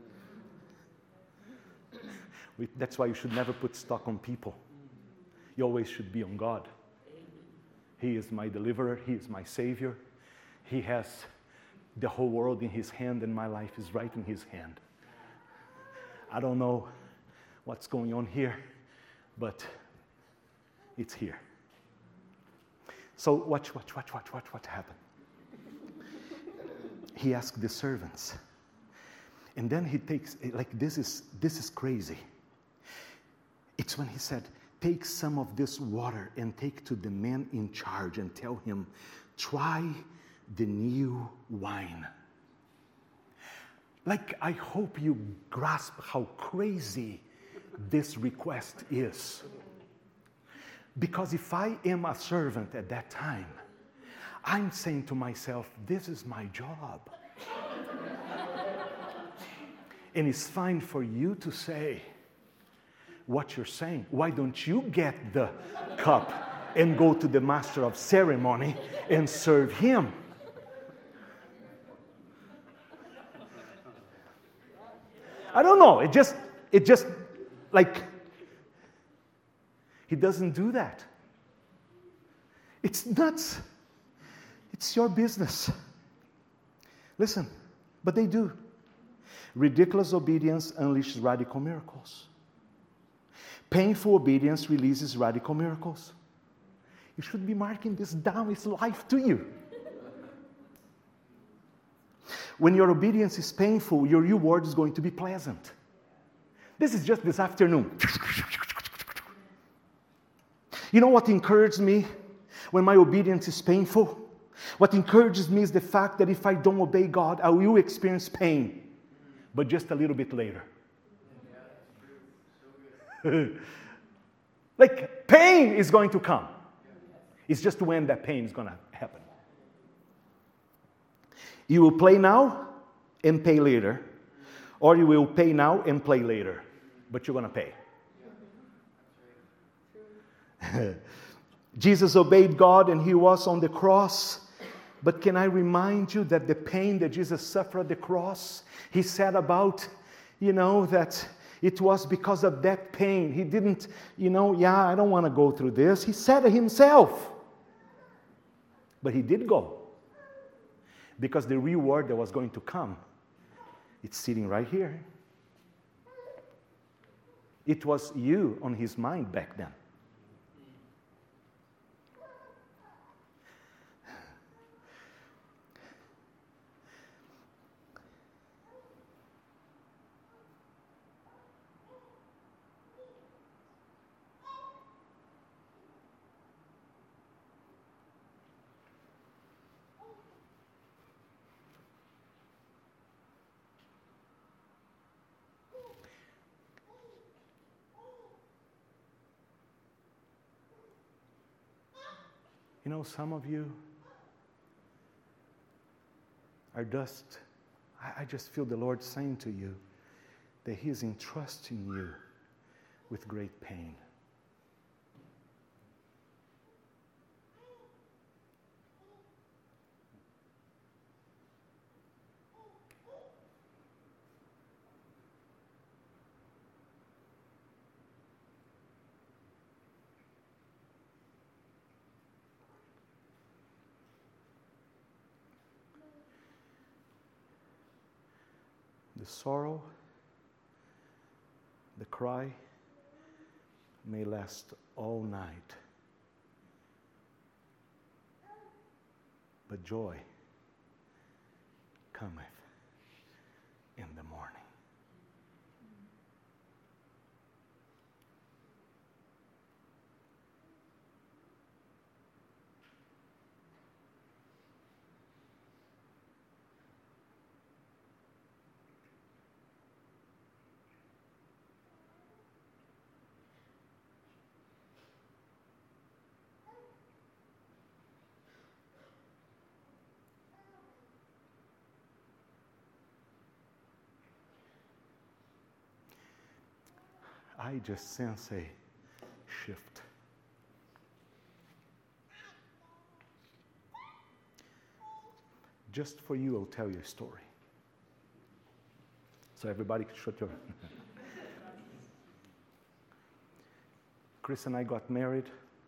That's why you should never put stock on people. You always should be on God. He is my deliverer. He is my Savior. He has the whole world in his hand, and my life is right in his hand. I don't know what's going on here, but it's here. So watch what happened. He asked the servants. And then he takes, like this is crazy. It's when he said, take some of this water and take to the man in charge and tell him, try the new wine. Like, I hope you grasp how crazy this request is. Because if I am a servant at that time, I'm saying to myself, this is my job. And it's fine for you to say what you're saying. Why don't you get the cup and go to the master of ceremony and serve him? I don't know. It just like, he doesn't do that. It's nuts. It's your business. Listen, but they do. Ridiculous obedience unleashes radical miracles. Painful obedience releases radical miracles. You should be marking this down. It's life to you. When your obedience is painful, your reward is going to be pleasant. This is just this afternoon. You know what encourages me when my obedience is painful? What encourages me is the fact that if I don't obey God, I will experience pain, but just a little bit later. Like, pain is going to come. It's just when that pain is going to happen. You will play now and pay later, or you will pay now and play later, but you're going to pay. Jesus obeyed God and he was on the cross. But can I remind you that the pain that Jesus suffered at the cross, he said about, that it was because of that pain. He didn't, I don't want to go through this. He said it himself. But he did go. Because the reward that was going to come, it's sitting right here. It was you on his mind back then. Some of you are just, I just feel the Lord saying to you that he is entrusting you with great pain. The sorrow, the cry may last all night, but joy cometh in the morning. I just sense a shift. Just for you, I'll tell you a story. So everybody can shut your... Chris and I got married.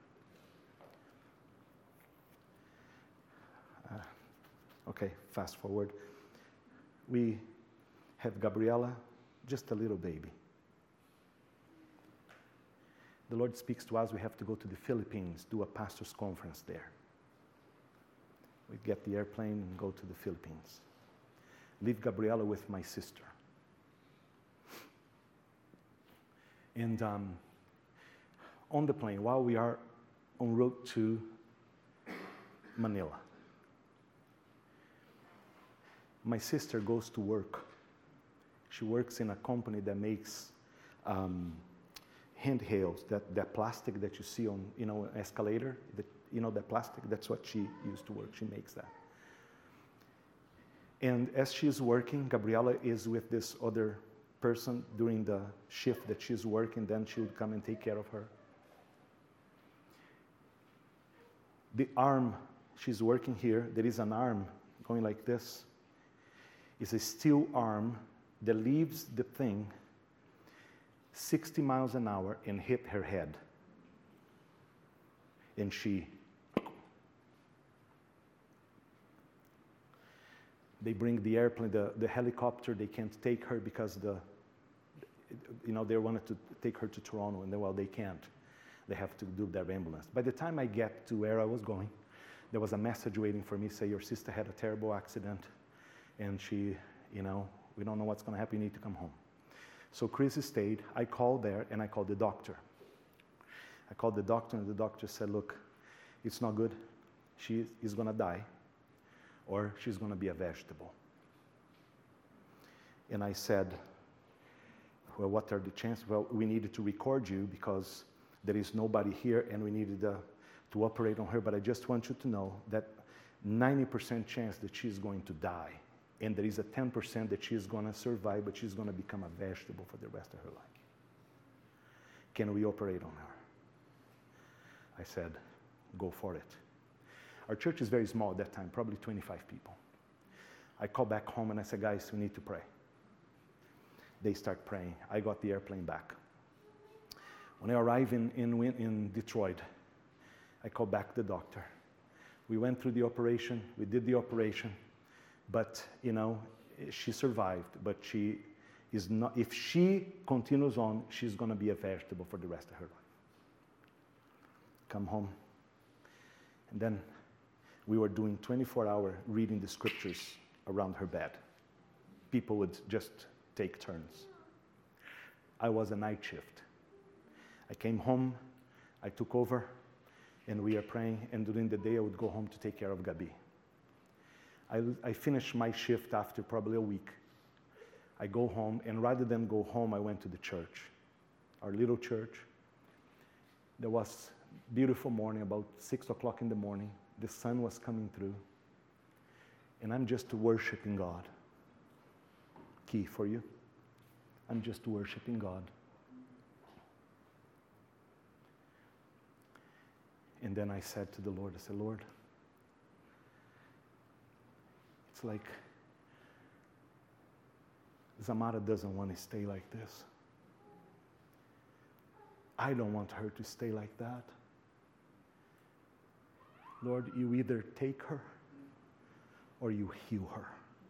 Okay, fast forward. We have Gabriella, just a little baby. The Lord speaks to us, we have to go to the Philippines, do a pastor's conference there. We get the airplane and go to the Philippines. Leave Gabriella with my sister. And on the plane, while we are en route to Manila, my sister goes to work. She works in a company that makes handhelds, that plastic that you see on, escalator, that plastic, that's what she used to work. She makes that. And as she's working, Gabriela is with this other person during the shift that she's working, then she would come and take care of her. The arm, she's working here, there is an arm going like this. It's a steel arm that leaves the thing 60 miles an hour and hit her head. And they bring the airplane, the helicopter, they can't take her because they wanted to take her to Toronto, and they can't. They have to do their ambulance. By the time I get to where I was going, there was a message waiting for me, say, your sister had a terrible accident, and she, we don't know what's going to happen, you need to come home. So Chris stayed. I called there, and I called the doctor. I called the doctor, and the doctor said, look, it's not good. She is going to die, or she's going to be a vegetable. And I said, well, what are the chances? Well, we needed to record you because there is nobody here, and we needed to operate on her, but I just want you to know that 90% chance that she's going to die, and there is a 10% that she's going to survive, but she's going to become a vegetable for the rest of her life. Can we operate on her? I said, go for it. Our church is very small at that time, probably 25 people. I called back home and I said, guys, we need to pray. They start praying. I got the airplane back. When I arrived in Detroit, I called back the doctor. We went through the operation. We did the operation. But, she survived. But she is not, if she continues on, she's going to be a vegetable for the rest of her life. Come home. And then we were doing 24-hour reading the scriptures around her bed. People would just take turns. I was a night shift. I came home, I took over, and we are praying, and during the day I would go home to take care of Gabi. I finished my shift after probably a week. I go home, and rather than go home, I went to the church, our little church. There was a beautiful morning, about 6 o'clock in the morning. The sun was coming through, and I'm just worshiping God. Key for you. I'm just worshiping God. And then I said to the Lord, Lord, it's like Zamara doesn't want to stay like this. I don't want her to stay like that. Lord, you either take her or you heal her.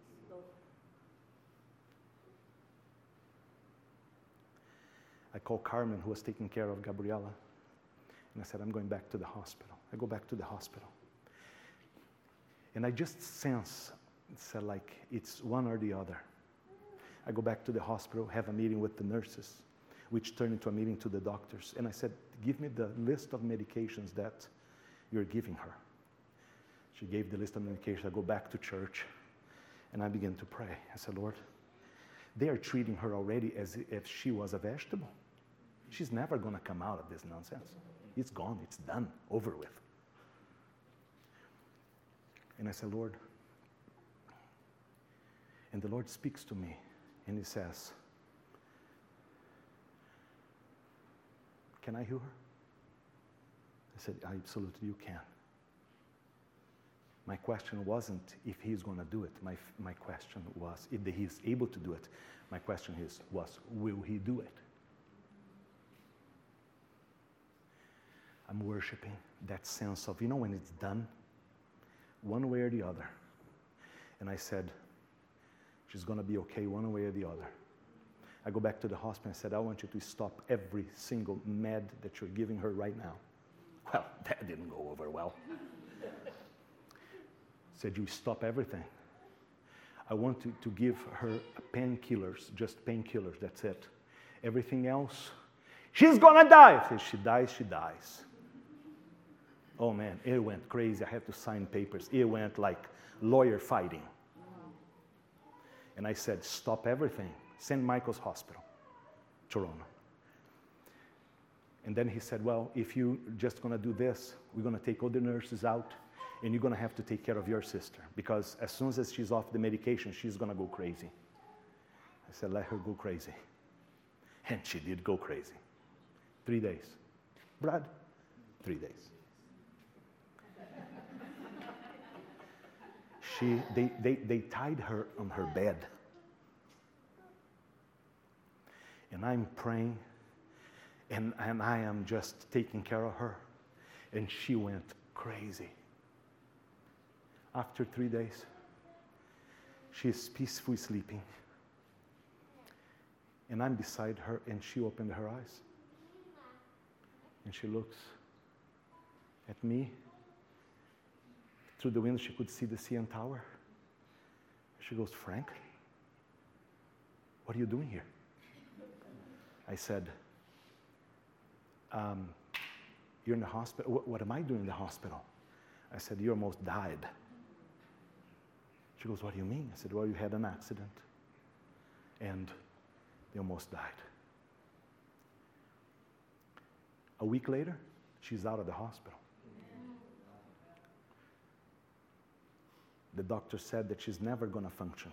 I called Carmen, who was taking care of Gabriela, and I said, I'm going back to the hospital. I go back to the hospital. And I just sense, said like, it's one or the other. I go back to the hospital, have a meeting with the nurses, which turned into a meeting to the doctors. And I said, give me the list of medications that you're giving her. She gave the list of medications. I go back to church, and I began to pray. I said, Lord, they are treating her already as if she was a vegetable. She's never going to come out of this nonsense. It's gone. It's done. Over with. And I said, Lord, and the Lord speaks to me, and he says, can I heal her? I said, absolutely, you can. My question wasn't if he's going to do it. My question was if he's able to do it. My question was, will he do it? I'm worshiping that sense of, when it's done, one way or the other. And I said, she's going to be okay one way or the other. I go back to the hospital and said, I want you to stop every single med that you're giving her right now. Well, that didn't go over well. Said, you stop everything. I want to give her painkillers, just painkillers, that's it. Everything else, She's gonna die. I said, she dies, she dies. Oh man, it went crazy. I had to sign papers. It went like lawyer fighting. And I said, stop everything. St. Michael's Hospital, Toronto. And then he said, well, if you're just going to do this, we're going to take all the nurses out, and you're going to have to take care of your sister, because as soon as she's off the medication, she's going to go crazy. I said, let her go crazy. And she did go crazy. 3 days. Brad, 3 days. They tied her on her bed. And I'm praying, and I am just taking care of her. And she went crazy. After 3 days, she is peacefully sleeping. And I'm beside her, and she opened her eyes. And she looks at me. Through the window, she could see the CN Tower. She goes, Frank, what are you doing here? I said, you're in the hospital. What am I doing in the hospital? I said, you almost died. She goes, what do you mean? I said, well, you had an accident, and you almost died. A week later, she's out of the hospital. The doctor said that she's never going to function.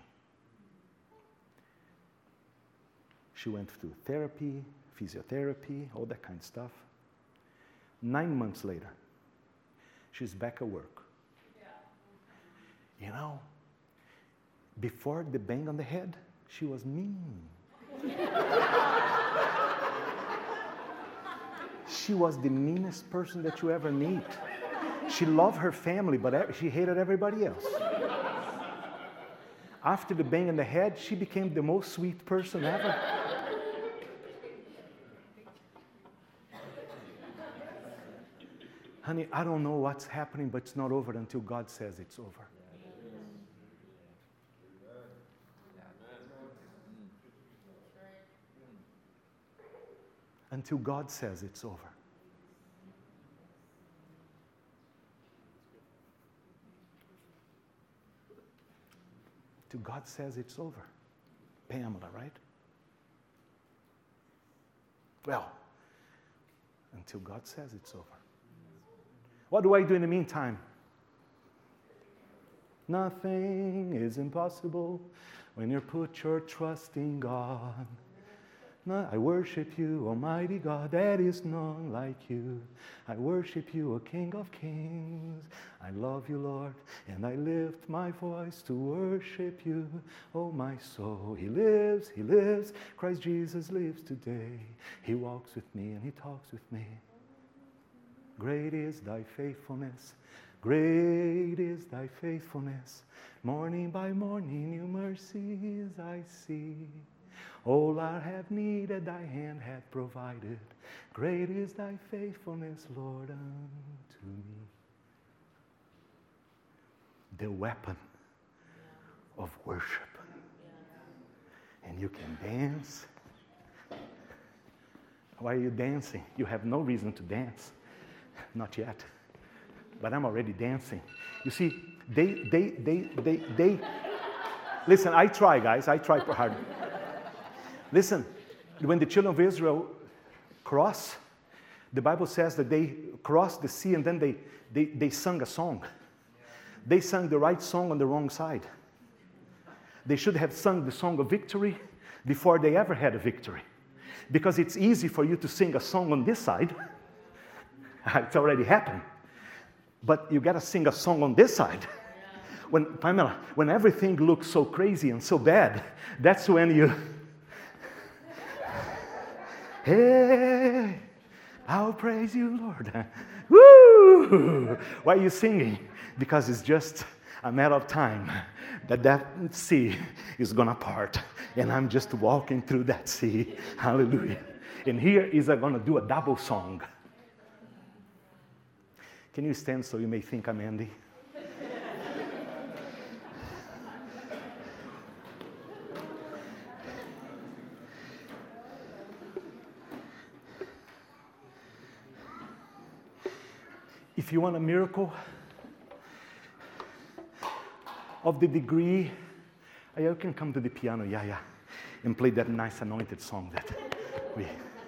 She went through therapy, physiotherapy, all that kind of stuff. 9 months later, she's back at work. Yeah. You know, before the bang on the head, she was mean. She was the meanest person that you ever meet. She loved her family, but she hated everybody else. After the bang on the head, she became the most sweet person ever. Honey, I don't know what's happening, but it's not over until God says it's over. Until God says it's over. Till God says it's over. Pamela, right? Well, until God says it's over. What do I do in the meantime? Nothing is impossible when you put your trust in God. I worship you, Almighty God, there is none like you. I worship you, O King of Kings. I love you, Lord, and I lift my voice to worship you, oh my soul. He lives, Christ Jesus lives today. He walks with me and he talks with me. Great is thy faithfulness, great is thy faithfulness. Morning by morning new mercies I see. All I have needed, thy hand hath provided. Great is thy faithfulness, Lord, unto me. The weapon of worship. And you can dance. Why are you dancing? You have no reason to dance. Not yet. But I'm already dancing. You see, they listen, I try, guys. I try hard. Listen, when the children of Israel cross, the Bible says that they crossed the sea and then they sung a song. They sang the right song on the wrong side. They should have sung the song of victory before they ever had a victory. Because it's easy for you to sing a song on this side. It's already happened. But you got to sing a song on this side. When everything looks so crazy and so bad, that's when you... Hey, I'll praise you, Lord. Woo! Why are you singing? Because it's just a matter of time that sea is going to part. And I'm just walking through that sea. Hallelujah. And here is going to do a double song. Can you stand so you may think I'm Andy? If you want a miracle of the degree, you can come to the piano, and play that nice anointed song that we...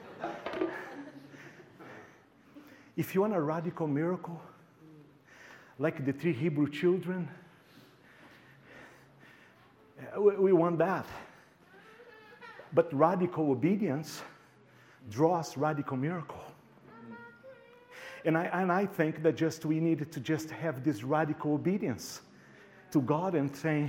If you want a radical miracle, like the 3 Hebrew children, we want that. But radical obedience draws radical miracle. And I think that we needed to just have this radical obedience to God and saying,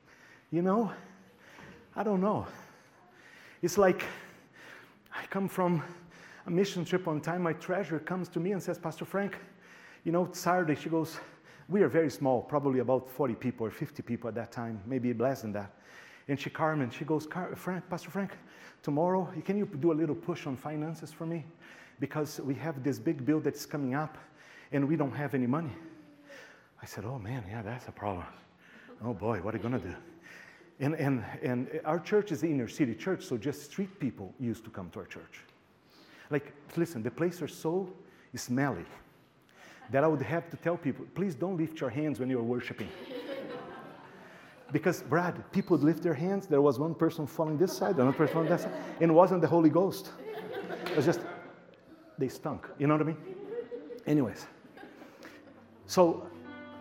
I don't know. It's like I come from a mission trip one time. My treasurer comes to me and says, Pastor Frank, Saturday, she goes, we are very small, probably about 40 people or 50 people at that time, maybe less than that. And she goes, Pastor Frank, tomorrow, can you do a little push on finances for me? Because we have this big bill that's coming up and we don't have any money. I said, oh man, yeah, that's a problem. Oh boy, what are you going to do? And our church is the inner city church, so just street people used to come to our church. Like, listen, the place is so smelly that I would have to tell people, please don't lift your hands when you're worshiping. Because, Brad, people would lift their hands. There was one person falling this side, another person falling that side, and it wasn't the Holy Ghost. It was just, they stunk. You know what I mean? Anyways. So,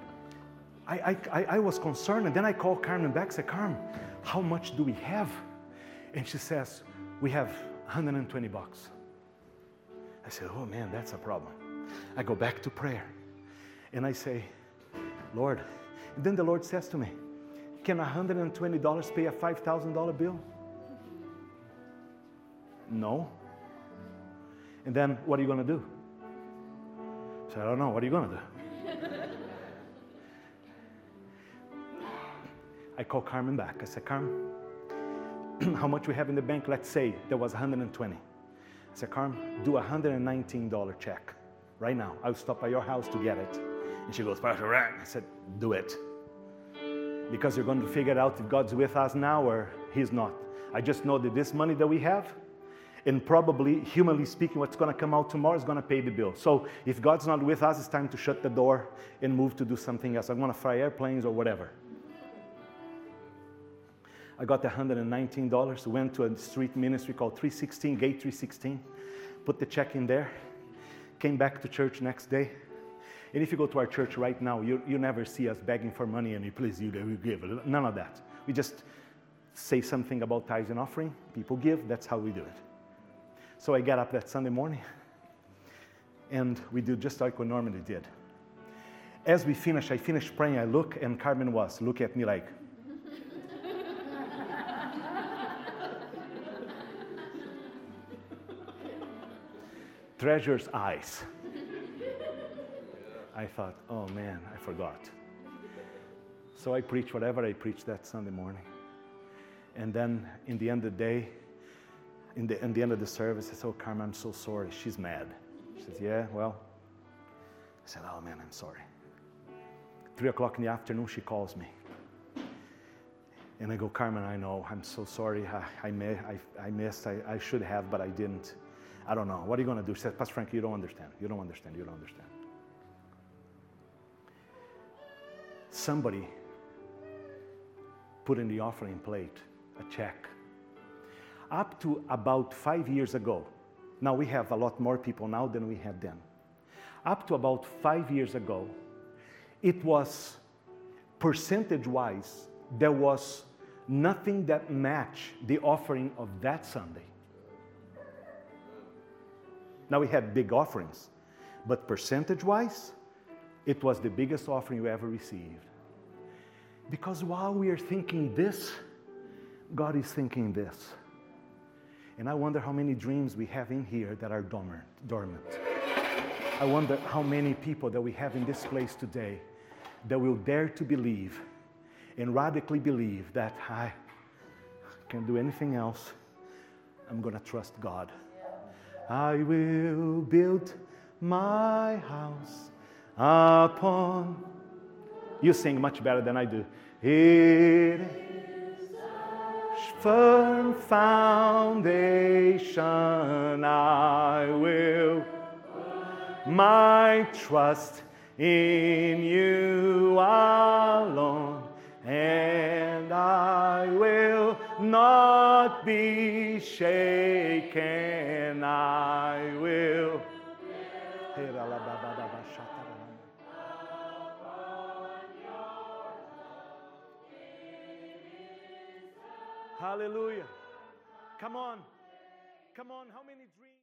I was concerned, and then I called Carmen back, said, Carmen, how much do we have? And she says, we have $120. I said, oh man, that's a problem. I go back to prayer, and I say, Lord, and then the Lord says to me, can $120 pay a $5,000 bill? No. And then what are you going to do? I said, I don't know. What are you going to do? I call Carmen back. I said, Carmen, how much we have in the bank? Let's say there was 120. I said, Carmen, do a $119 check right now. I'll stop by your house to get it. And she goes, Pastor Frank. I said, do it. Because you're going to figure it out if God's with us now or He's not. I just know that this money that we have, and probably, humanly speaking, what's going to come out tomorrow is going to pay the bill. So if God's not with us, it's time to shut the door and move to do something else. I'm going to fly airplanes or whatever. I got the $119, went to a street ministry called 316, Gate 316, put the check in there, came back to church next day. And if you go to our church right now, you never see us begging for money and please you give. None of that. We just say something about tithes and offering. People give. That's how we do it. So I got up that Sunday morning, and we do just like we normally did. As I finished praying, I look, and Carmen look at me like, treasure's eyes. I thought, oh man, I forgot. So I preached whatever I preached that Sunday morning. And then in the end of the day, in the end of the service, I said, oh, Carmen, I'm so sorry. She's mad. She says, yeah, well. I said, oh man, I'm sorry. 3:00 in the afternoon, she calls me. And I go, Carmen, I know, I'm so sorry. I missed. I should have, but I didn't. I don't know. What are you going to do? She said, Pastor Frank, you don't understand. You don't understand. You don't understand. Somebody put in the offering plate a check. Up to about 5 years ago, now we have a lot more people now than we had then. Up to about 5 years ago, it was, percentage-wise, there was nothing that matched the offering of that Sunday. Now we had big offerings, but percentage-wise, it was the biggest offering we ever received. Because while we are thinking this, God is thinking this. And I wonder how many dreams we have in here that are dormant. I wonder how many people that we have in this place today that will dare to believe and radically believe that I can't do anything else. I'm going to trust God. I will build my house upon. You sing much better than I do. It is a firm foundation. I will my trust in you alone, and I will not be shaken. I will. Hallelujah. Come on. Come on. How many dreams?